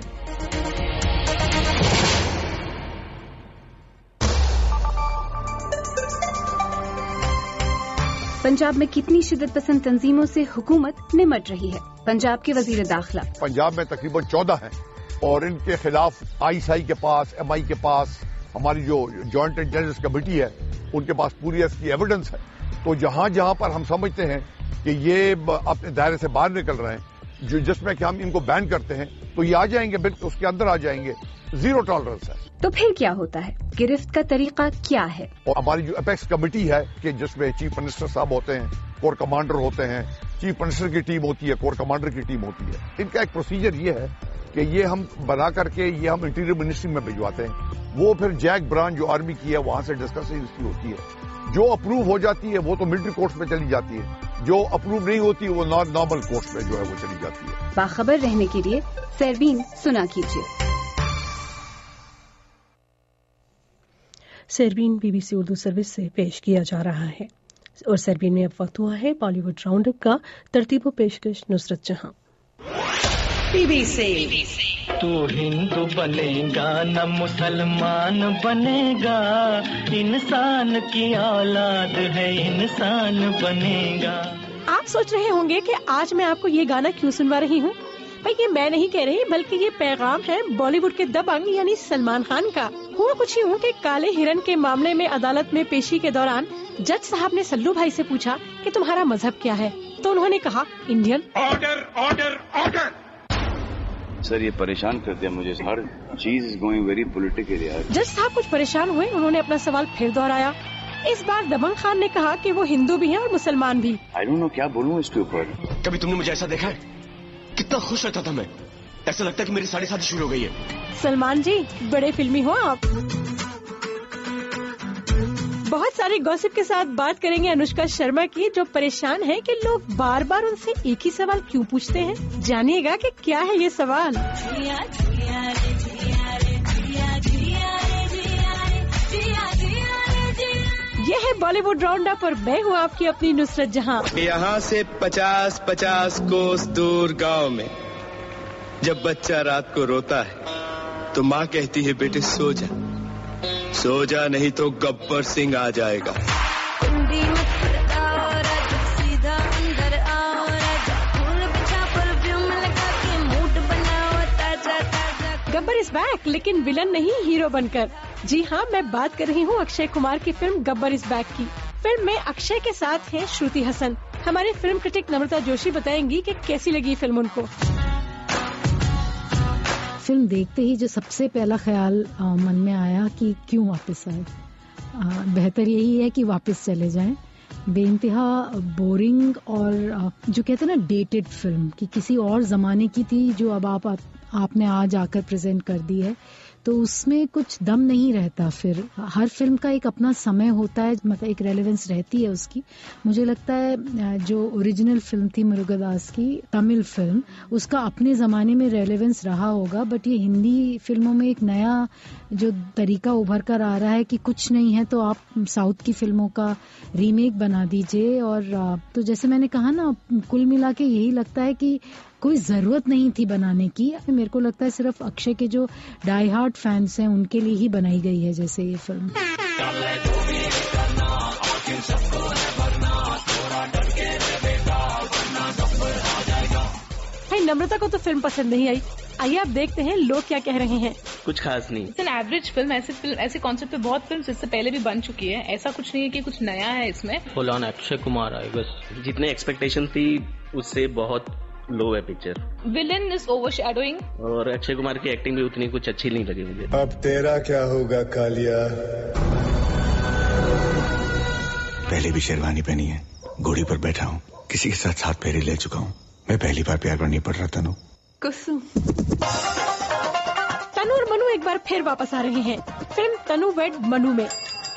पंजाब में कितनी शिद्दत पसंद तंजीमों से हुकूमत निमट रही है? पंजाब के वजीर दाखिला पंजाब में तकरीबन चौदह हैं और इनके खिलाफ आईएसआई के पास, एमआई के पास, हमारी जो जॉइंट इंटेलिजेंस कमेटी है उनके पास पूरी इसकी एविडेंस है। तो जहां जहां पर हम समझते हैं कि ये अपने दायरे से बाहर निकल रहे हैं, जो जिसमें कि हम इनको बैन करते हैं, तो ये आ जाएंगे, बिल्कुल उसके अंदर आ जाएंगे। जीरो टॉलरेंस है। तो फिर क्या होता है? गिरफ्त का तरीका क्या है? और हमारी जो अपेक्स कमेटी है कि जिसमें चीफ मिनिस्टर साहब होते हैं, कोर कमांडर होते हैं, चीफ मिनिस्टर की टीम होती है, कोर कमांडर की टीम होती है। इनका एक प्रोसीजर ये है कि ये हम बना करके ये हम इंटीरियर मिनिस्ट्री में भिजवाते हैं। वो फिर जैक ब्रांच जो आर्मी की है वहां से डिस्कशन होती है। जो अप्रूव हो जाती है वो तो मिलिट्री कोर्ट्स में चली जाती है, जो अप्रूव नहीं होती वो नॉर्मल कोर्ट्स में जो है वो चली जाती है। बाखबर रहने के लिए सरबीन सुना कीजिए। सरबीन बीबीसी उर्दू सर्विस से पेश किया जा रहा है और सरबीन में अब वक्त हुआ है बॉलीवुड राउंड अप का। तरतीब पेशकश नुसरत जहां। बीबीसी तू हिंदू बनेगा न मुसलमान बनेगा, इंसान की औलाद है इंसान बनेगा। आप सोच रहे होंगे कि आज मैं आपको ये गाना क्यों सुनवा रही हूँ? भाई ये मैं नहीं कह रही, बल्कि ये पैगाम है बॉलीवुड के दबंग यानी सलमान खान का। हुआ कुछ यूँ कि काले हिरन के मामले में अदालत में पेशी के दौरान जज साहब ने सल्लू भाई से पूछा कि तुम्हारा मजहब क्या है, तो उन्होंने कहा Indian. Order order order. Sir ये परेशान कर दिया मुझे, हर चीज इज गोइंग वेरी पॉलिटिकल यार। जज साहब कुछ परेशान हुए, उन्होंने अपना सवाल फिर दोहराया। इस बार दबंग खान ने कहा कि वो हिंदू भी हैं और मुसलमान भी। आई डोंट नो क्या बोलूं इसके ऊपर। कभी तुमने मुझे ऐसा देखा है? कितना खुश रहता था मैं, ऐसा लगता है कि मेरी सारी शादी शुरू हो गई है। सलमान जी बड़े फिल्मी हो आप। बहुत सारे गॉसिप के साथ बात करेंगे अनुष्का शर्मा की, जो परेशान है कि लोग बार बार उनसे एक ही सवाल क्यों पूछते हैं। जानिएगा कि क्या है ये सवाल। ये है बॉलीवुड राउंड अप और मैं हूँ आपकी अपनी नुसरत जहां। यहाँ से पचास पचास कोस दूर गांव में जब बच्चा रात को रोता है तो माँ कहती है बेटे सो जा, सो जा नहीं तो गब्बर सिंह आ जाएगा। गब्बर इज बैक, लेकिन विलन नहीं, हीरो बनकर। जी हाँ, मैं बात कर रही हूँ अक्षय कुमार की फिल्म गब्बर इज बैक की। फिल्म में अक्षय के साथ हैं श्रुति हसन। हमारे फिल्म क्रिटिक नम्रता जोशी बताएंगी कि कैसी लगी फिल्म उनको। फिल्म देखते ही जो सबसे पहला ख्याल आ, मन में आया कि क्यों वापस आए। आ, बेहतर यही है कि वापस चले जाएं। बेइंतहा बोरिंग और आ, जो कहते हैं ना डेटेड फिल्म कि किसी और जमाने की थी जो अब आप, आप आपने आज आकर प्रेजेंट कर दी है, तो उसमें कुछ दम नहीं रहता। फिर हर फिल्म का एक अपना समय होता है, मतलब एक रेलेवेंस रहती है उसकी। मुझे लगता है जो ओरिजिनल फिल्म थी मुरुगदास की तमिल फिल्म, उसका अपने ज़माने में रेलेवेंस रहा होगा, बट ये हिंदी फिल्मों में एक नया जो तरीका उभर कर आ रहा है कि कुछ नहीं है तो आप साउथ की फिल्मों का रीमेक बना दीजिए। और तो जैसे मैंने कहा ना, कुल मिला के यही लगता है कि कोई जरूरत नहीं थी बनाने की. मेरे को लगता है सिर्फ अक्षय के जो डाई हार्ड फैंस हैं उनके लिए ही बनाई गई है जैसे ये फिल्म. नम्रता को तो फिल्म पसंद नहीं आई. आइए आप देखते हैं लोग क्या कह रहे हैं. कुछ खास नहीं. It's an average film. ऐसे फिल्म ऐसे कॉन्सेप्ट पे बहुत फिल्म इससे पहले भी बन चुकी है. ऐसा कुछ नहीं है कि कुछ नया है इसमें. फुल ऑन अक्षय कुमार आए बस. जितने एक्सपेक्टेशन थी उससे बहुत लो है पिक्चर. Villain is overshadowing. और अक्षय कुमार की एक्टिंग भी उतनी कुछ अच्छी नहीं लगी मुझे. अब तेरा क्या होगा कालिया. पहले भी शेरवानी पहनी है, घोड़ी पर बैठा हूँ, किसी के साथ साथ फेरे ले चुका हूँ. मैं पहली बार प्यार पर नहीं पड़ रहा. तनु कुसुम. तनु और मनु एक बार फिर वापस आ रहे हैं फिल्म तनु वेड मनु में.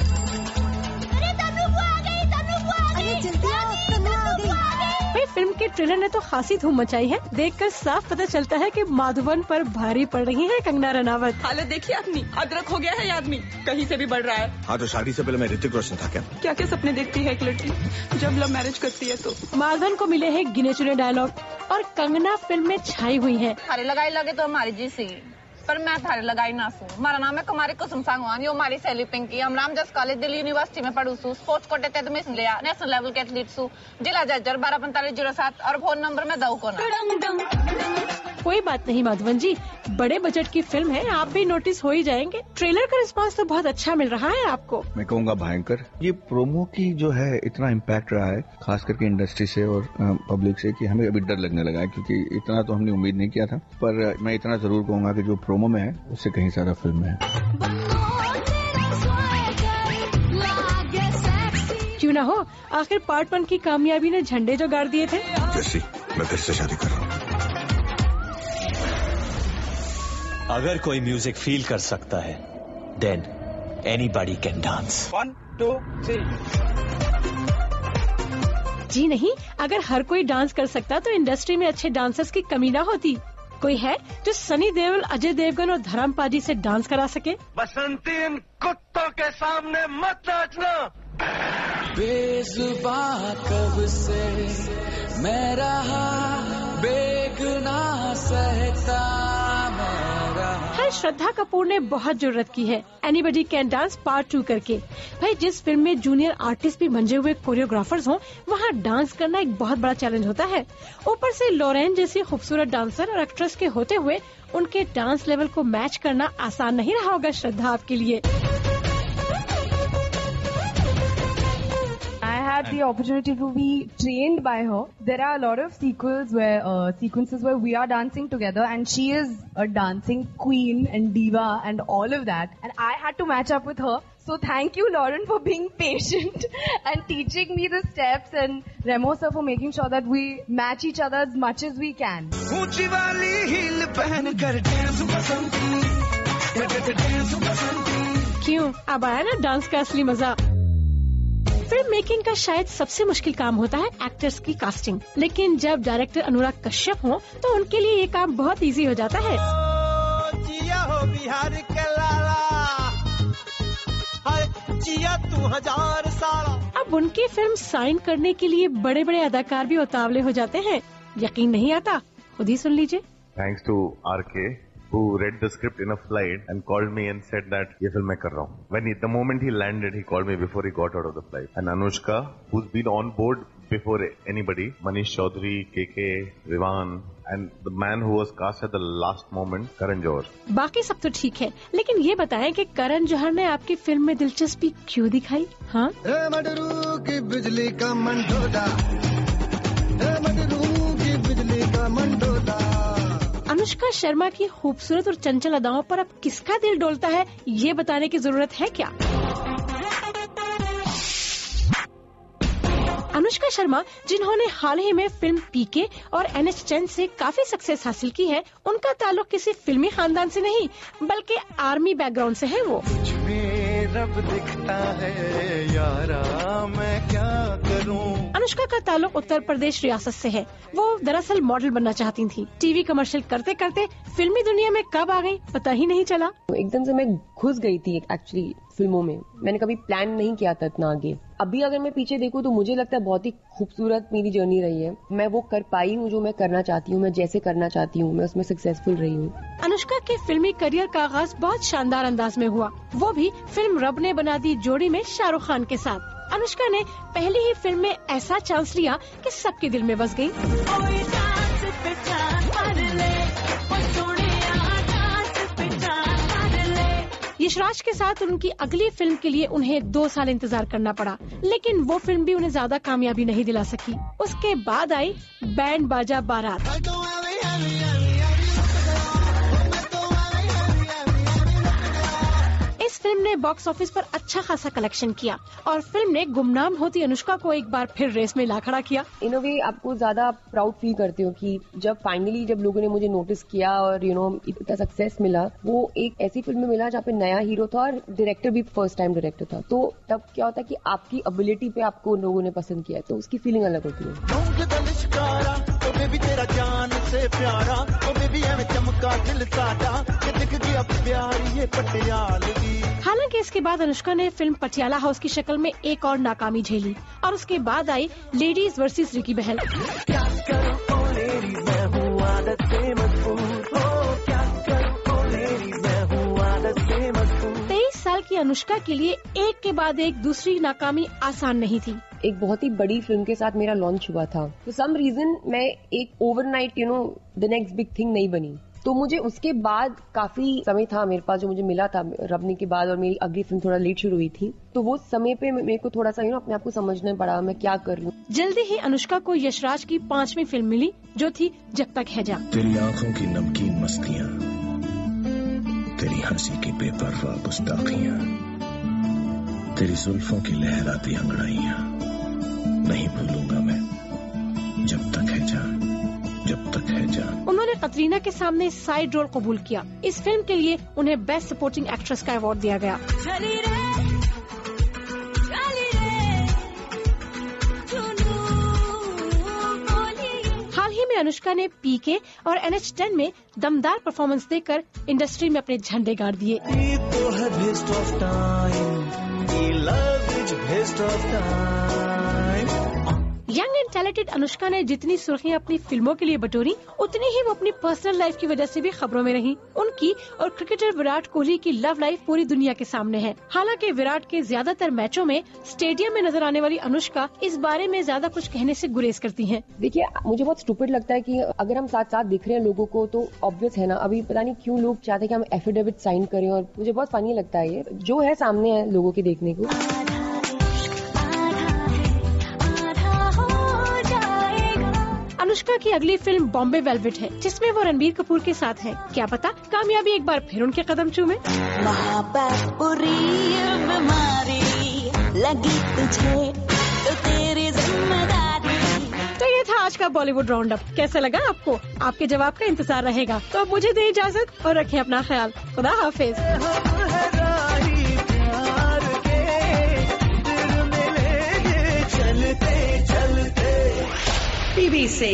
फिल्म के ट्रेलर ने तो खासी धूम मचाई है. देखकर साफ पता चलता है कि माधवन पर भारी पड़ रही है कंगना रनावत. हालत देखिए अपनी, अदरक हो गया है ये आदमी, कहीं से भी बढ़ रहा है. हाँ तो शादी से पहले मैं ऋतिक रोशन था क्या? क्या क्या सपने देखती है एक लड़की जब लव मैरिज करती है तो. माधवन को मिले हैं गिने चुने डायलॉग और कंगना फिल्म में छाई हुई है. थारे लगाई लगे तो हमारी जी सी, पर मैं थारे लगाई ना सू. हमारा नाम है कुमारी कुसुम सांगवान. यो हमारी सहेली पिंकी. हम रामजस कॉलेज दिल्ली यूनिवर्सिटी में पढ़ू सू. स्पोर्ट्स कोटे तहत मिस लिया. नेशनल लेवल के एथलीट सू. जिला जज्जर बारह पैंतालीस जीरो सात और फोन नंबर में दऊ को ना. कोई बात नहीं माधवन जी, बड़े बजट की फिल्म है, आप भी नोटिस हो ही जाएंगे. ट्रेलर का रिस्पांस तो बहुत अच्छा मिल रहा है आपको. मैं कहूँगा भयंकर. ये प्रोमो की जो है इतना इम्पैक्ट रहा है खास करके इंडस्ट्री से और पब्लिक से कि हमें अभी डर लगने लगा है, क्योंकि इतना तो हमने उम्मीद नहीं किया था. पर मैं इतना जरूर कहूँगा कि जो प्रोमो में है उससे कहीं सारा फिल्म है. क्यों ना हो, आखिर पार्ट वन की कामयाबी ने झंडे जो गाड़ दिए थे. जैसी मैं फिर से शादी कर रहा हूँ. अगर कोई म्यूजिक फील कर सकता है, then anybody can dance. One two three. जी नहीं, अगर हर कोई डांस कर सकता तो इंडस्ट्री में अच्छे डांसर्स की कमी ना होती. कोई है जो सनी देओल, अजय देवगन और धर्म पाजी से डांस करा सके. बसंती इन कुत्तों के सामने मत नाचना. बेजुबां कब से मैं रहा, बेगुनाह सहता मैं रहा. है श्रद्धा कपूर ने बहुत जरूरत की है anybody can dance part two करके. भाई जिस फिल्म में जूनियर आर्टिस्ट भी मंजे हुए कोरियोग्राफर्स हों, वहाँ डांस करना एक बहुत बड़ा चैलेंज होता है. ऊपर से लॉरेन जैसी खूबसूरत डांसर और एक्ट्रेस के होते हुए उनके डांस लेवल को मैच करना आसान नहीं रहा होगा श्रद्धा आपके लिए. I had the opportunity to be trained by her. There are a lot of sequels where uh, sequences where we are dancing together, and she is a dancing queen and diva and all of that. And I had to match up with her. So thank you, Lauren, for being patient and teaching me the steps, and Remo sir for making sure that we match each other as much as we can. ऊंची वाली heal पहन कर dance बसंती, dance बसंती. क्यों, अब आया ना dance का असली मजा. फिल्म मेकिंग का शायद सबसे मुश्किल काम होता है एक्टर्स की कास्टिंग. लेकिन जब डायरेक्टर अनुराग कश्यप हो तो उनके लिए ये काम बहुत इजी हो जाता है. जिया हो बिहार के लाला, हर जिया तू हजार साला. अब उनकी फिल्म साइन करने के लिए बड़े बड़े अदाकार भी उतावले हो जाते हैं. यकीन नहीं आता, खुद ही सुन लीजिए. Thanks to R K who read the script in a flight and called me and said that ये फिल्म मैं कर रहा हूँ. When he, the moment he landed, he called me before he got out of the flight. And Anushka, who's been on board before anybody, Manish Chaudhary, K K, Rivan, and the man who was cast at the last moment, Karan Johar. बाकी सब तो ठीक है, लेकिन ये बताएं कि करण जौहर ने आपकी फिल्म में दिलचस्पी क्यों दिखाई. हाँ, मडरू की बिजली का मंडोला, मडरू की बिजली का मंडोला. अनुष्का शर्मा की खूबसूरत और चंचल अदाओं पर अब किसका दिल डोलता है, ये बताने की जरूरत है क्या. अनुष्का शर्मा, जिन्होंने हाल ही में फिल्म पीके और एन एच टेन से काफी सक्सेस हासिल की है, उनका ताल्लुक किसी फिल्मी खानदान से नहीं बल्कि आर्मी बैकग्राउंड से है. वो रब दिखता है यारा, मैं क्या करूं. अनुष्का का ताल्लुक उत्तर प्रदेश रियासत से है. वो दरअसल मॉडल बनना चाहती थी. टीवी कमर्शियल करते करते फिल्मी दुनिया में कब आ गई पता ही नहीं चला. एकदम से मैं घुस गई थी एक्चुअली فلموں میں. میں نے کبھی پلان نہیں کیا تھا اتنا آگے. ابھی اگر میں پیچھے دیکھوں تو مجھے لگتا ہے بہت ہی خوبصورت میری جرنی رہی ہے. میں وہ کر پائی ہوں جو میں کرنا چاہتی ہوں, میں جیسے کرنا چاہتی ہوں, میں اس میں سکسیسفل رہی ہوں. انوشکا کے فلمی کریئر کا آغاز بہت شاندار انداز میں ہوا, وہ بھی فلم رب نے بنا دی جوڑی میں شاہ رخ خان کے ساتھ. انوشکا نے پہلی ہی فلم میں ایسا چانس لیا کہ سب کے دل میں بس گئی. یشراج کے ساتھ ان کی اگلی فلم کے لیے انہیں دو سال انتظار کرنا پڑا, لیکن وہ فلم بھی انہیں زیادہ کامیابی نہیں دلا سکی. اس کے بعد آئی بینڈ باجا بارات. اس فلم نے باکس آفس پر اچھا خاصا کلیکشن کیا اور فلم نے گمنام ہوتی انوشکا کو ایک بار پھر ریس میں لا کھڑا کیا. ان اے وے آپ کو زیادہ پراؤڈ فیل کرتے ہو کہ جب فائنلی جب لوگوں نے مجھے نوٹس کیا اور یو نو اتنا سکسیس ملا. وہ ایک ایسی فلم میں ملا جہاں پہ نیا ہیرو تھا اور ڈائریکٹر بھی فرسٹ ٹائم ڈائریکٹر تھا, تو تب کیا ہوتا ہے کہ آپ کی ابیلٹی پہ آپ کو لوگوں نے پسند کیا, تو اس کی فیلنگ الگ ہوتی ہے. حالانکہ اس کے بعد انوشکا نے فلم پٹیالہ ہاؤس کی شکل میں ایک اور ناکامی جھیلی اور اس کے بعد آئی لیڈیز ورسز رکی بہل. تیئیس سال کی انوشکا کے لیے ایک کے بعد ایک دوسری ناکامی آسان نہیں تھی. ایک بہت ہی بڑی فلم کے ساتھ میرا لانچ ہوا تھا. فور سم ریزن میں ایک overnight you know the next big thing نہیں بنی, تو مجھے اس کے بعد کافی سمے تھا میرے پاس جو مجھے ملا تھا ربنے کے بعد, اور میری اگلی فلم تھوڑا لیٹ شروع ہوئی تھی, تو وہ سمے پہ میرے کو تھوڑا سا یو نو اپنے آپ کو سمجھنا پڑا میں کیا کر رہی ہوں. جلدی ہی انوشکا کو یشراج کی پانچویں فلم ملی جو تھی جب تک ہے جا. تیری آنکھوں کی نمکین مستیاں, تیری ہنسی کی بے پرواہ گستاخیاں, تیری زلفوں کی لہراتی انگڑائیاں نہیں بھولوں گا میں جب تک ہے جان, جب تک ہے جان. انہوں نے قطرینہ کے سامنے سائیڈ رول قبول کیا. اس فلم کے لیے انہیں بیسٹ سپورٹنگ ایکٹریس کا ایوارڈ دیا گیا. حال ہی میں انوشکا نے پی کے اور این ایچ ٹین میں دمدار پرفارمنس دے کر انڈسٹری میں اپنے جھنڈے گاڑ دیے. ینگ اینڈ ٹیلنٹڈ انوشکا نے جتنی سرخیاں اپنی فلموں کے لیے بٹوری, اتنی ہی وہ اپنی پرسنل لائف کی وجہ سے بھی خبروں میں رہی. ان کی اور کرکٹر وراٹ کوہلی کی لو لائف پوری دنیا کے سامنے ہے. حالانکہ وراٹ کے زیادہ تر میچوں میں اسٹیڈیم میں نظر آنے والی انوشکا اس بارے میں زیادہ کچھ کہنے سے گریز کرتی ہیں. دیکھیے مجھے بہت اسٹوپڈ لگتا ہے کہ اگر ہم ساتھ ساتھ دکھ رہے ہیں لوگوں کو تو آبویس ہے نا, ابھی پتا نہیں کیوں لوگ چاہتے ہیں کہ ہم ایفیڈیوٹ سائن کریں, اور مجھے بہت فنی لگتا ہے یہ جو ہے سامنے ہے لوگوں کے دیکھنے کو. انوشکا کی اگلی فلم بامبے ویلویٹ ہے جس میں وہ رنبیر کپور کے ساتھ ہے. کیا پتا کامیابی ایک بار پھر ان کے قدم چومے. تو یہ تھا آج کا بالی ووڈ راؤنڈ اپ. کیسا لگا آپ کو؟ آپ کے جواب کا انتظار رہے گا. تو اب مجھے دیں اجازت اور رکھیں اپنا خیال. خدا حافظ. بی بی سی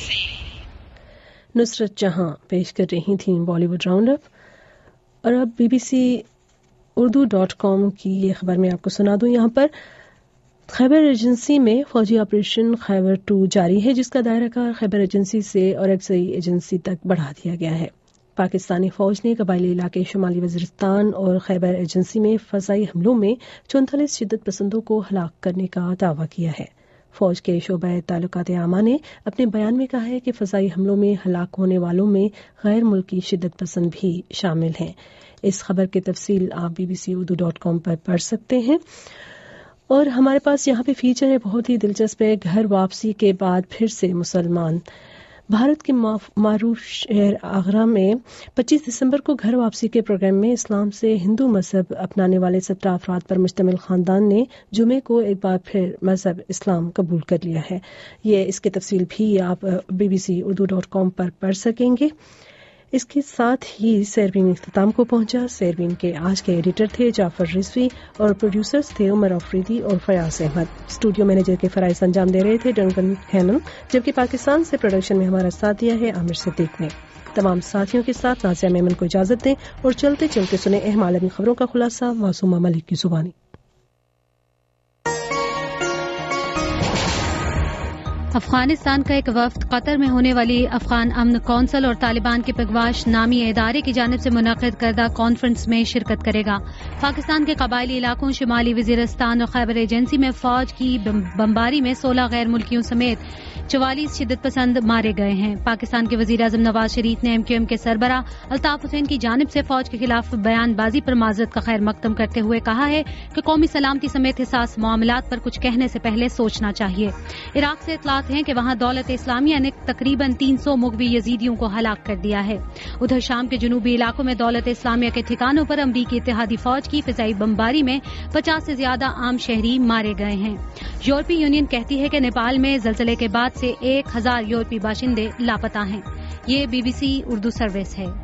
نصرت جہاں پیش کر رہی تھیں بالی ووڈ راؤنڈ اپ. اور اب B B C Urdu dot com کی یہ خبر میں آپ کو سنا دوں. یہاں پر خیبر ایجنسی میں فوجی آپریشن خیبر ٹو جاری ہے جس کا دائرہ کار خیبر ایجنسی سے اور ایکسائی ایجنسی تک بڑھا دیا گیا ہے. پاکستانی فوج نے قبائلی علاقے شمالی وزیرستان اور خیبر ایجنسی میں فضائی حملوں میں چونتالیس شدت پسندوں کو ہلاک کرنے کا دعویٰ کیا ہے. فوج کے شعبہ تعلقات عامہ نے اپنے بیان میں کہا ہے کہ فضائی حملوں میں ہلاک ہونے والوں میں غیر ملکی شدت پسند بھی شامل ہیں. اس خبر کی تفصیل آپ B B C Urdu dot com پر پڑھ سکتے ہیں. اور ہمارے پاس یہاں پہ فیچر ہے بہت ہی دلچسپ ہے. گھر واپسی کے بعد پھر سے مسلمان. بھارت کے معروف شہر آگرہ میں پچیس دسمبر کو گھر واپسی کے پروگرام میں اسلام سے ہندو مذہب اپنانے والے سترہ افراد پر مشتمل خاندان نے جمعے کو ایک بار پھر مذہب اسلام قبول کر لیا ہے. یہ اس کی تفصیل بھی آپ B B C Urdu dot com پر پڑھ سکیں گے. اس کے ساتھ ہی سیربین اختتام کو پہنچا. سیربین کے آج کے ایڈیٹر تھے جعفر رضوی اور پروڈیوسرز تھے عمر آفریدی اور فیاض احمد. اسٹوڈیو مینیجر کے فرائض انجام دے رہے تھے ڈنکن ہینن، جبکہ پاکستان سے پروڈکشن میں ہمارا ساتھ دیا ہے عامر صدیق نے. تمام ساتھیوں کے ساتھ نازیہ میمن کو اجازت دیں اور چلتے چلتے سنیں اہم عالمی خبروں کا خلاصہ معصومہ ملک کی زبانی. افغانستان کا ایک وفد قطر میں ہونے والی افغان امن کونسل اور طالبان کے پگواش نامی ادارے کی جانب سے منعقد کردہ کانفرنس میں شرکت کرے گا. پاکستان کے قبائلی علاقوں شمالی وزیرستان اور خیبر ایجنسی میں فوج کی بمباری میں سولہ غیر ملکیوں سمیت چوالیس شدت پسند مارے گئے ہیں. پاکستان کے وزیر اعظم نواز شریف نے ایم کیو ایم کے سربراہ الطاف حسین کی جانب سے فوج کے خلاف بیان بازی پر معذرت کا خیر مقدم کرتے ہوئے کہا ہے کہ قومی سلامتی سمیت حساس معاملات پر کچھ کہنے سے پہلے سوچنا چاہیے. عراق سے اطلاعات ہیں کہ وہاں دولت اسلامیہ نے تقریباً تین سو مغوی یزیدیوں کو ہلاک کر دیا ہے. ادھر شام کے جنوبی علاقوں میں دولت اسلامیہ کے ٹھکانوں پر امریکی اتحادی فوج کی فضائی بمباری میں پچاس سے زیادہ عام شہری مارے گئے ہیں. یورپی یونین کہتی ہے کہ نیپال میں زلزلے کے بعد سے ایک ہزار یورپی باشندے لاپتہ ہیں. یہ B B C Urdu service ہے.